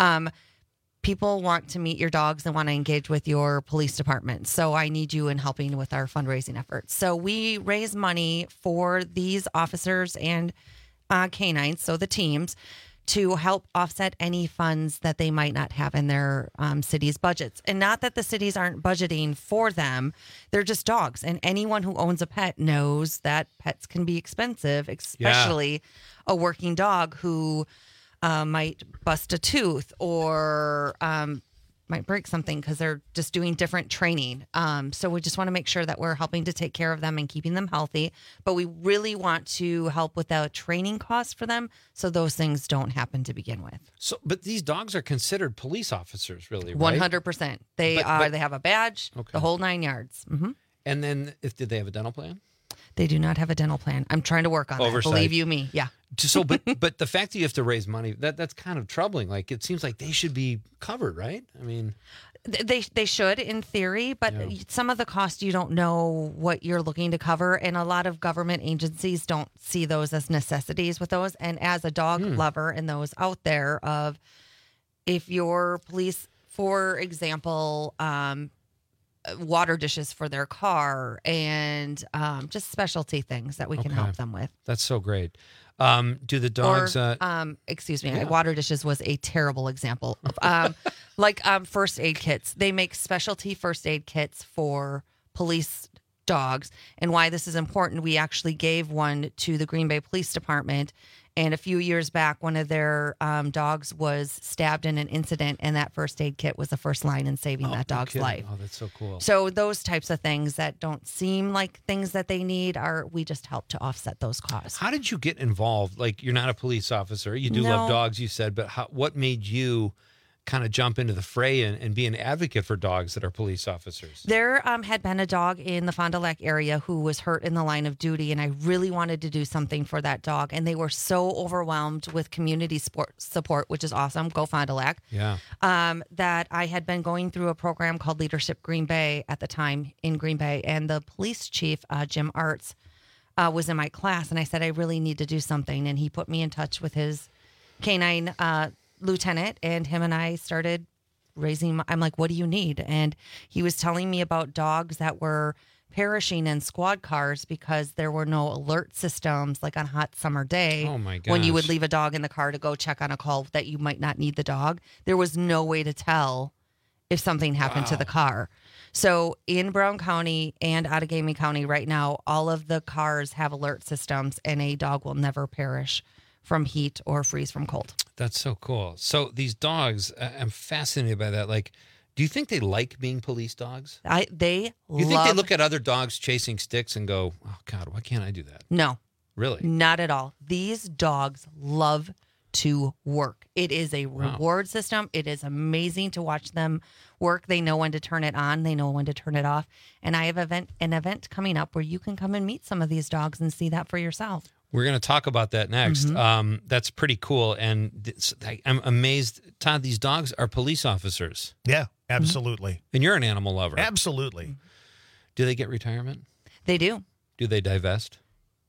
people want to meet your dogs and want to engage with your police department. So I need you in helping with our fundraising efforts. So we raise money for these officers and canines, so the teams, to help offset any funds that they might not have in their city's budgets. And not that the cities aren't budgeting for them, they're just dogs. And anyone who owns a pet knows that pets can be expensive, especially a working dog who might bust a tooth or might break something because they're just doing different training. So we just want to make sure that we're helping to take care of them and keeping them healthy. But we really want to help with the training costs for them so those things don't happen to begin with. So, but these dogs are considered police officers, really, right? 100%. They are. They have a badge, the whole 9 yards. Mm-hmm. And then, did they have a dental plan? They do not have a dental plan. I'm trying to work on that. Believe you me. Yeah. So, but the fact that you have to raise money, that's kind of troubling. Like, it seems like they should be covered, right? I mean, they should in theory, but some of the costs you don't know what you're looking to cover, and a lot of government agencies don't see those as necessities with those. And as a dog lover and those out there, of if your police, for example, water dishes for their car and just specialty things that we can help them with. That's so great. Do the dogs? Excuse me, water dishes was a terrible example. Like first aid kits. They make specialty first aid kits for police dogs. And why this is important, we actually gave one to the Green Bay Police Department. And a few years back, one of their dogs was stabbed in an incident, and that first aid kit was the first line in saving that dog's life. Oh, that's so cool. So those types of things that don't seem like things that they need we just help to offset those costs. How did you get involved? Like, you're not a police officer. You do love dogs, you said, but what made you kind of jump into the fray and be an advocate for dogs that are police officers? There had been a dog in the Fond du Lac area who was hurt in the line of duty, and I really wanted to do something for that dog. And they were so overwhelmed with community support, which is awesome. Go Fond du Lac. Yeah. That I had been going through a program called Leadership Green Bay at the time in Green Bay, and the police chief, Jim Arts, was in my class, and I said, I really need to do something. And he put me in touch with his canine lieutenant, and him and I started raising. I'm like, what do you need? And he was telling me about dogs that were perishing in squad cars because there were no alert systems, like on a hot summer day. Oh my gosh. When you would leave a dog in the car to go check on a call that you might not need the dog, there was no way to tell if something happened to the car. So in Brown County and Outagamie County right now, all of the cars have alert systems, and a dog will never perish from heat or freeze from cold. That's so cool. So these dogs, I'm fascinated by that. Like, do you think they like being police dogs? You think they look at other dogs chasing sticks and go, oh God, why can't I do that? No. Really? Not at all. These dogs love to work. It is a reward system. It is amazing to watch them work. They know when to turn it on. They know when to turn it off. And I have an event coming up where you can come and meet some of these dogs and see that for yourself. We're going to talk about that next. That's pretty cool. And I'm amazed, Todd, these dogs are police officers. Yeah, absolutely. And you're an animal lover. Absolutely. Do they get retirement? They do. Do they divest?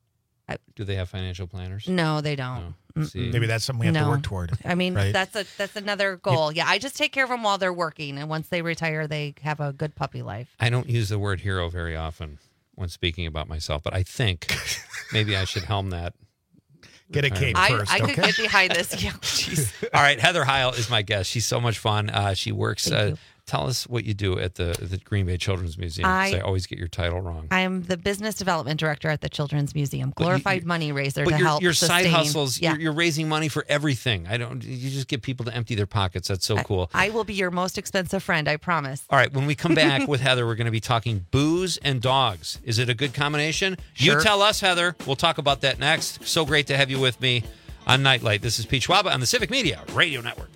Do they have financial planners? No, they don't. Oh, see. Maybe that's something we have to work toward. I mean, right? that's another goal. Yeah, I just take care of them while they're working. And once they retire, they have a good puppy life. I don't use the word hero very often when speaking about myself, but I think maybe I should helm that. Get a cape first. I okay? could get behind this. Yeah, jeez. All right, Heather Heil is my guest. She's so much fun. She works. Tell us what you do at the Green Bay Children's Museum. 'Cause I always get your title wrong. I am the business development director at the Children's Museum. Glorified money raiser to But help your side sustain. hustles, Yeah. you're raising money for everything. You just get people to empty their pockets. That's so cool. I will be your most expensive friend, I promise. All right, when we come back with Heather, we're going to be talking booze and dogs. Is it a good combination? Sure. You tell us, Heather. We'll talk about that next. So great to have you with me on Nightlight. This is Pete Schwaba on the Civic Media Radio Network.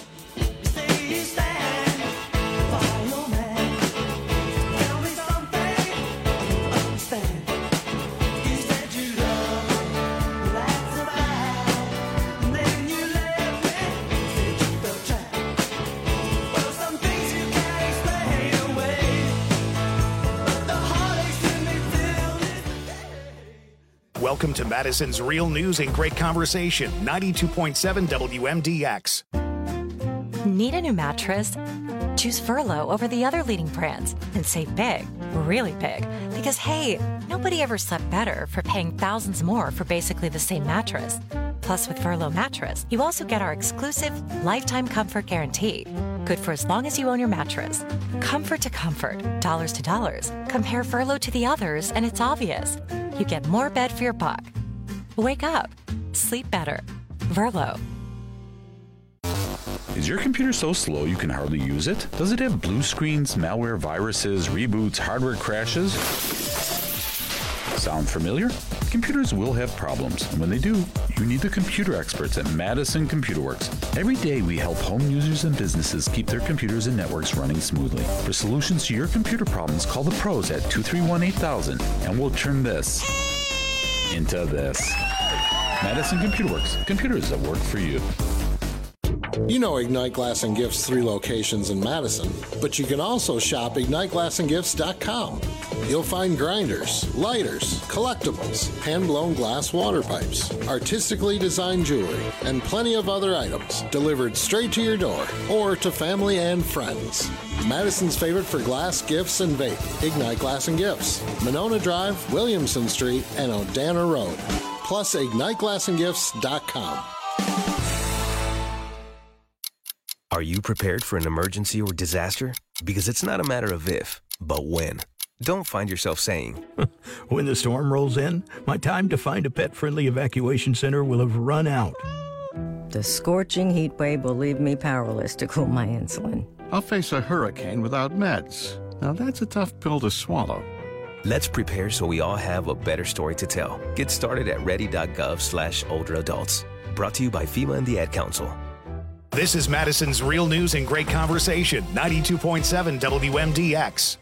Welcome to Madison's Real News and Great Conversation, 92.7 WMDX. Need a new mattress? Choose Furlow over the other leading brands and save big, really big. Because hey, nobody ever slept better for paying thousands more for basically the same mattress. Plus, with Furlow mattress, you also get our exclusive lifetime comfort guarantee. Good for as long as you own your mattress. Comfort to comfort, dollars to dollars. Compare Furlow to the others, and it's obvious. You get more bed for your buck. Wake up. Sleep better. Furlow. Is your computer so slow you can hardly use it? Does it have blue screens, malware, viruses, reboots, hardware crashes? Sound familiar? Computers will have problems, and when they do, you need the computer experts at Madison Computer Works. Every day we help home users and businesses keep their computers and networks running smoothly. For solutions to your computer problems, call the pros at 231-8000, and we'll turn this into this. Madison Computer Works. Computers that work for you. You know Ignite Glass and Gifts 3 locations in Madison, but you can also shop IgniteGlassandGifts.com. You'll find grinders, lighters, collectibles, hand-blown glass water pipes, artistically designed jewelry, and plenty of other items delivered straight to your door or to family and friends. Madison's favorite for glass, gifts, and vape, Ignite Glass and Gifts, Monona Drive, Williamson Street, and Odana Road. Plus, IgniteGlassandGifts.com. Are you prepared for an emergency or disaster? Because it's not a matter of if, but when. Don't find yourself saying, when the storm rolls in, my time to find a pet-friendly evacuation center will have run out. The scorching heat wave will leave me powerless to cool my insulin. I'll face a hurricane without meds. Now that's a tough pill to swallow. Let's prepare so we all have a better story to tell. Get started at ready.gov/older adults. Brought to you by FEMA and the Ad Council. This is Madison's Real News and Great Conversation, 92.7 WMDX.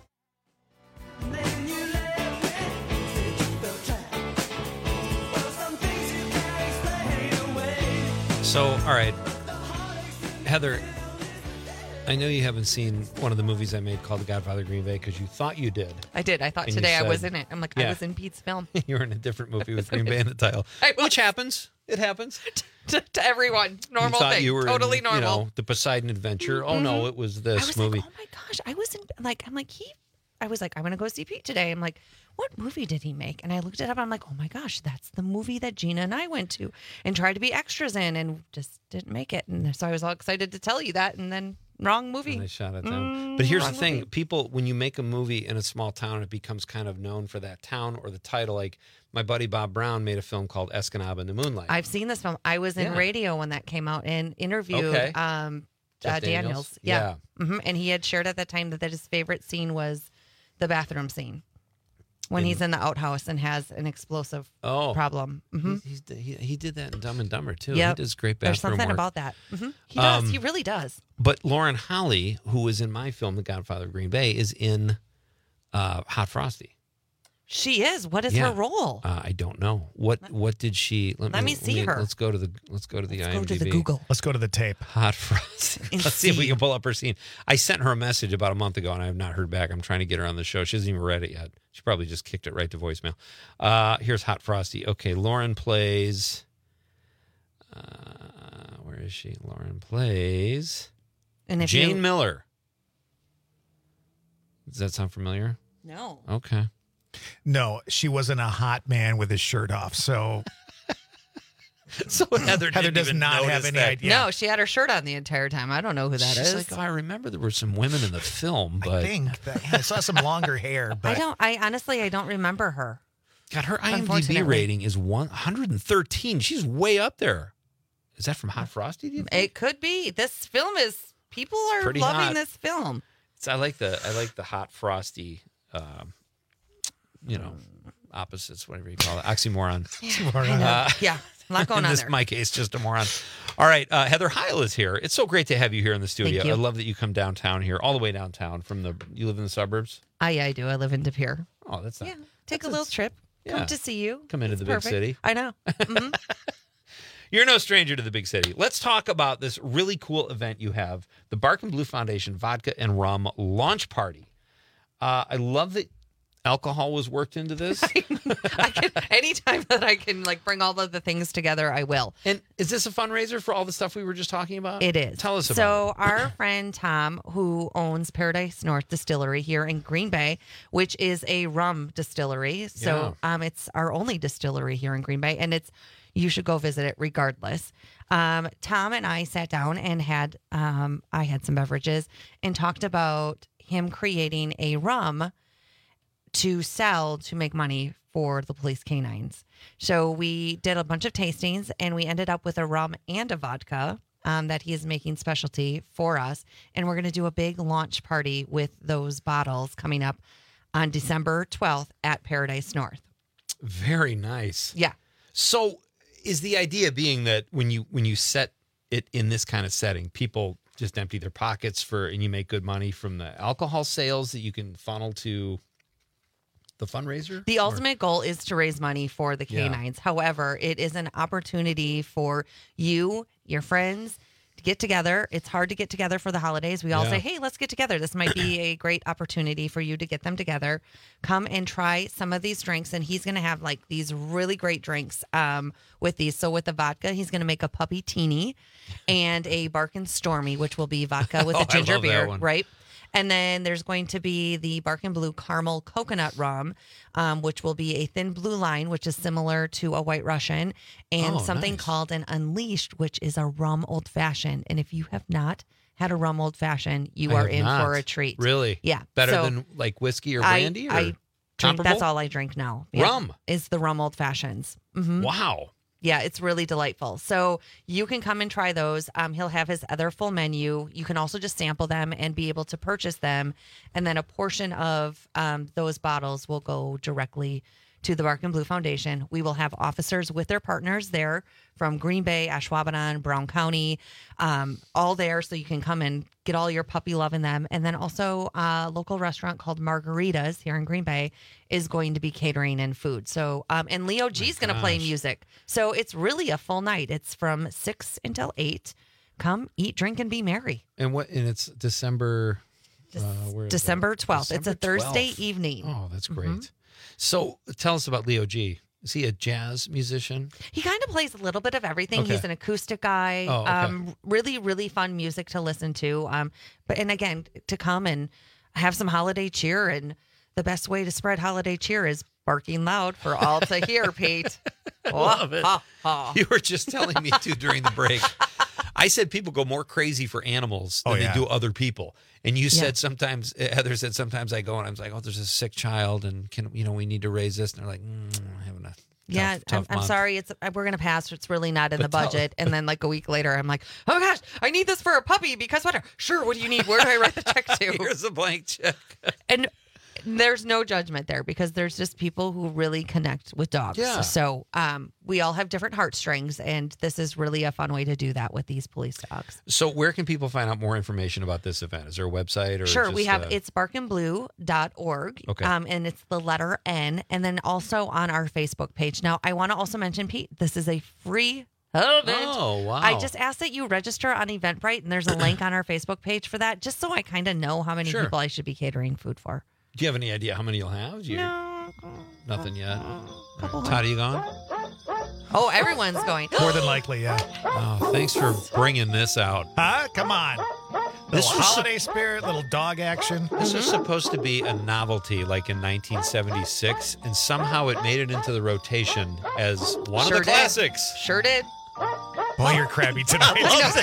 So, all right, Heather, I know you haven't seen one of the movies I made called The Godfather of Green Bay because you thought you did. I did. I thought And you today I said- was in it. I'm like, Yeah. I was in Pete's film. You were in a different movie with Green Bay in the title, which happens. It happens. to everyone. Normal you thought thing. you were Totally in, normal. You know, the Poseidon Adventure. Oh no, it was this I was movie. like, oh my gosh, I was in I was like, I'm gonna go see Pete today. I'm like, what movie did he make? And I looked it up. I'm like, oh my gosh, that's the movie that Gina and I went to and tried to be extras in and just didn't make it. And so I was all excited to tell you that, and then wrong movie. And I shot it down. But here's the wrong thing: movie. people, when you make a movie in a small town, it becomes kind of known for that town or the title. Like my buddy Bob Brown made a film called Escanaba in the Moonlight. I've seen this film. I was in Yeah. radio when that came out and interviewed Okay. Jeff Daniels. Yeah. And he had shared at that time that his favorite scene was the bathroom scene when he's in the outhouse and has an explosive problem. He did that in Dumb and Dumber too. Yep. He does great There's bathroom something work. about that. He does. He really does. But Lauren Holly, who was in my film, The Godfather of Green Bay, is in Hot Frosty. She is. What is Yeah. her role? I don't know. What did she? Let me see her. Let's go to the IMDb. go to the Google. Let's go to the tape. Hot Frosty. Let's see if we can pull up her scene. I sent her a message about a month ago, and I have not heard back. I'm trying to get her on the show. She hasn't even read it yet. She probably just kicked it right to voicemail. Here's Hot Frosty. Okay, Lauren plays. Where is she? Lauren plays. And if Jane you- Miller. Does that sound familiar? No. Okay. No, she wasn't a hot man with his shirt off. So So Heather does not have any idea. No, she had her shirt on the entire time. I don't know who that is. She's like, I remember there were some women in the film, but I saw some longer hair. But I honestly don't remember her. God, her IMDb rating is 113. She's way up there. Is that from Hot Frosty? Do you think? It could be. This film is. People are Pretty loving hot. this film. I like the Hot Frosty. Opposites, whatever you call it, oxymoron. Yeah, a lot going on this, there. In my case, just a moron. All right, Heather Heil is here. It's so great to have you here in the studio. Thank you. I love that you come downtown here, all the way downtown you live in the suburbs? Yeah, I do. I live in De Pere. Oh, that's not. Yeah, take a little trip. Yeah. Come to see you. Come into the big Perfect. city. I know. Mm-hmm. You're no stranger to the big city. Let's talk about this really cool event you have, the Bark and Blue Foundation Vodka and Rum Launch Party. I love that alcohol was worked into this. Anytime that I can bring all of the things together, I will. And is this a fundraiser for all the stuff we were just talking about? It is. Tell us about So our friend Tom, who owns Paradise North Distillery here in Green Bay, which is a rum distillery. So it's our only distillery here in Green Bay, and you should go visit it regardless. Tom and I sat down and I had some beverages and talked about him creating a rum to sell to make money for the police canines. So we did a bunch of tastings and we ended up with a rum and a vodka that he is making specialty for us. And we're going to do a big launch party with those bottles coming up on December 12th at Paradise North. Very nice. Yeah. So is the idea being that when you set it in this kind of setting, people just empty their pockets and you make good money from the alcohol sales that you can funnel to the fundraiser? The ultimate goal is to raise money for the canines. However, it is an opportunity for you, your friends, to get together. It's hard to get together for the holidays. We all say, hey, let's get together. This might be a great opportunity for you to get them together. Come and try some of these drinks. And he's going to have these really great drinks with these. So with the vodka, he's going to make a puppy teeny and a Barkin' Stormy, which will be vodka with a ginger beer, right? And then there's going to be the Bark and Blue Caramel Coconut Rum, which will be a thin blue line, which is similar to a White Russian, and something called an Unleashed, which is a rum old fashioned. And if you have not had a rum old fashioned, you are in for a treat. Really? Yeah. Better than whiskey or brandy? I drink. That's all I drink now. Yeah. Rum is the rum old fashions. Mm-hmm. Wow. Yeah, it's really delightful. So you can come and try those. He'll have his other full menu. You can also just sample them and be able to purchase them. And then a portion of those bottles will go directly to the Bark and Blue Foundation. We will have officers with their partners there from Green Bay, Ashwaubenon, Brown County, all there. So you can come and get all your puppy love in them. And then also a local restaurant called Margaritas here in Green Bay is going to be catering and food. So, and Leo G is going to play music. So it's really a full night. It's from 6 until 8. Come eat, drink, and be merry. And it's December, December 12th. It's a Thursday 12th. evening. Oh, that's great. Mm-hmm. So tell us about Leo G. Is he a jazz musician? He kind of plays a little bit of everything. Okay. He's an acoustic guy. Oh, okay. Really, really fun music to listen to. And again, to come and have some holiday cheer. And the best way to spread holiday cheer is barking loud for all to hear, Pete. I love it. You were just telling me to during the break. I said people go more crazy for animals than they do other people. And you said sometimes, Heather said sometimes I go and I'm like, oh, there's a sick child and we need to raise this. And they're like, I'm having a tough I'm month. sorry. We're going to pass. It's really not in the budget. And then a week later, I'm like, oh gosh, I need this for a puppy because what? Sure. What do you need? Where do I write the check to? Here's a blank check. And there's no judgment there because there's just people who really connect with dogs. Yeah. So we all have different heartstrings, and this is really a fun way to do that with these police dogs. So where can people find out more information about this event? Is there a website? Or Sure. just, We have it's barkandblue.org. Okay. And it's the letter N. And then also on our Facebook page. Now, I want to also mention, Pete, this is a free event. Oh, wow. I just ask that you register on Eventbrite, and there's a link on our Facebook page for that, just so I kind of know how many people I should be catering food for. Do you have any idea how many you'll have? No. Nothing yet. Todd, are you going? Oh, everyone's going. More than likely, yeah. Oh, thanks for bringing this out. Huh? Come on. This Little was holiday spirit, little dog action. This was supposed to be a novelty like in 1976, and somehow it made it into the rotation as one of the classics. Sure did. Boy, you're crabby tonight.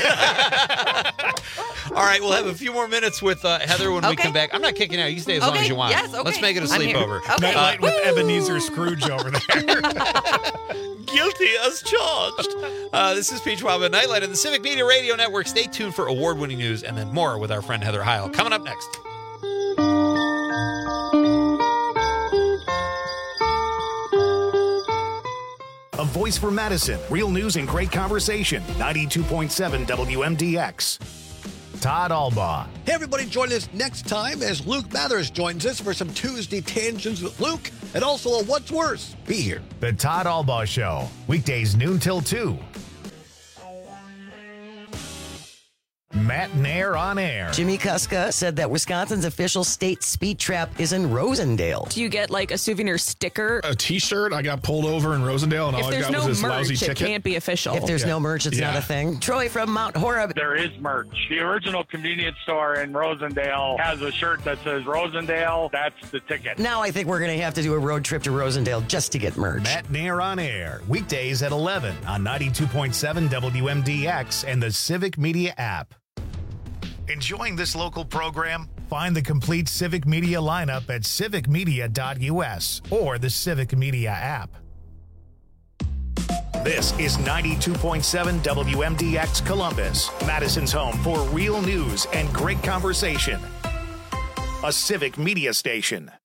All right, we'll have a few more minutes with Heather when we come back. I'm not kicking out. You can stay as long as you want. Yes, okay. Let's make it a sleepover. Okay. Nightlight with Ebenezer Scrooge over there. Guilty as charged. This is Peach Waba Nightlight on the Civic Media Radio Network. Stay tuned for award-winning news and then more with our friend Heather Heil. Coming up next. A voice for Madison. Real news and great conversation. 92.7 WMDX. Todd Albaugh. Hey, everybody, join us next time as Luke Mathers joins us for some Tuesday Tangents with Luke and also a What's Worse. Be here. The Todd Albaugh Show. Weekdays noon till 2. Matt Nair on air. Jimmy Kuska said that Wisconsin's official state speed trap is in Rosendale. Do you get like a souvenir sticker? A T-shirt. I got pulled over in Rosendale, and all I got was this lousy ticket. If there's no merch, it can't be official. If there's no merch, it's not a thing. Troy from Mount Horeb. There is merch. The original convenience store in Rosendale has a shirt that says Rosendale. That's the ticket. Now I think we're going to have to do a road trip to Rosendale just to get merch. Matt Nair on air. Weekdays at 11 on 92.7 WMDX and the Civic Media app. Enjoying this local program? Find the complete Civic Media lineup at civicmedia.us or the Civic Media app. This is 92.7 WMDX Columbus, Madison's home for real news and great conversation. A Civic Media station.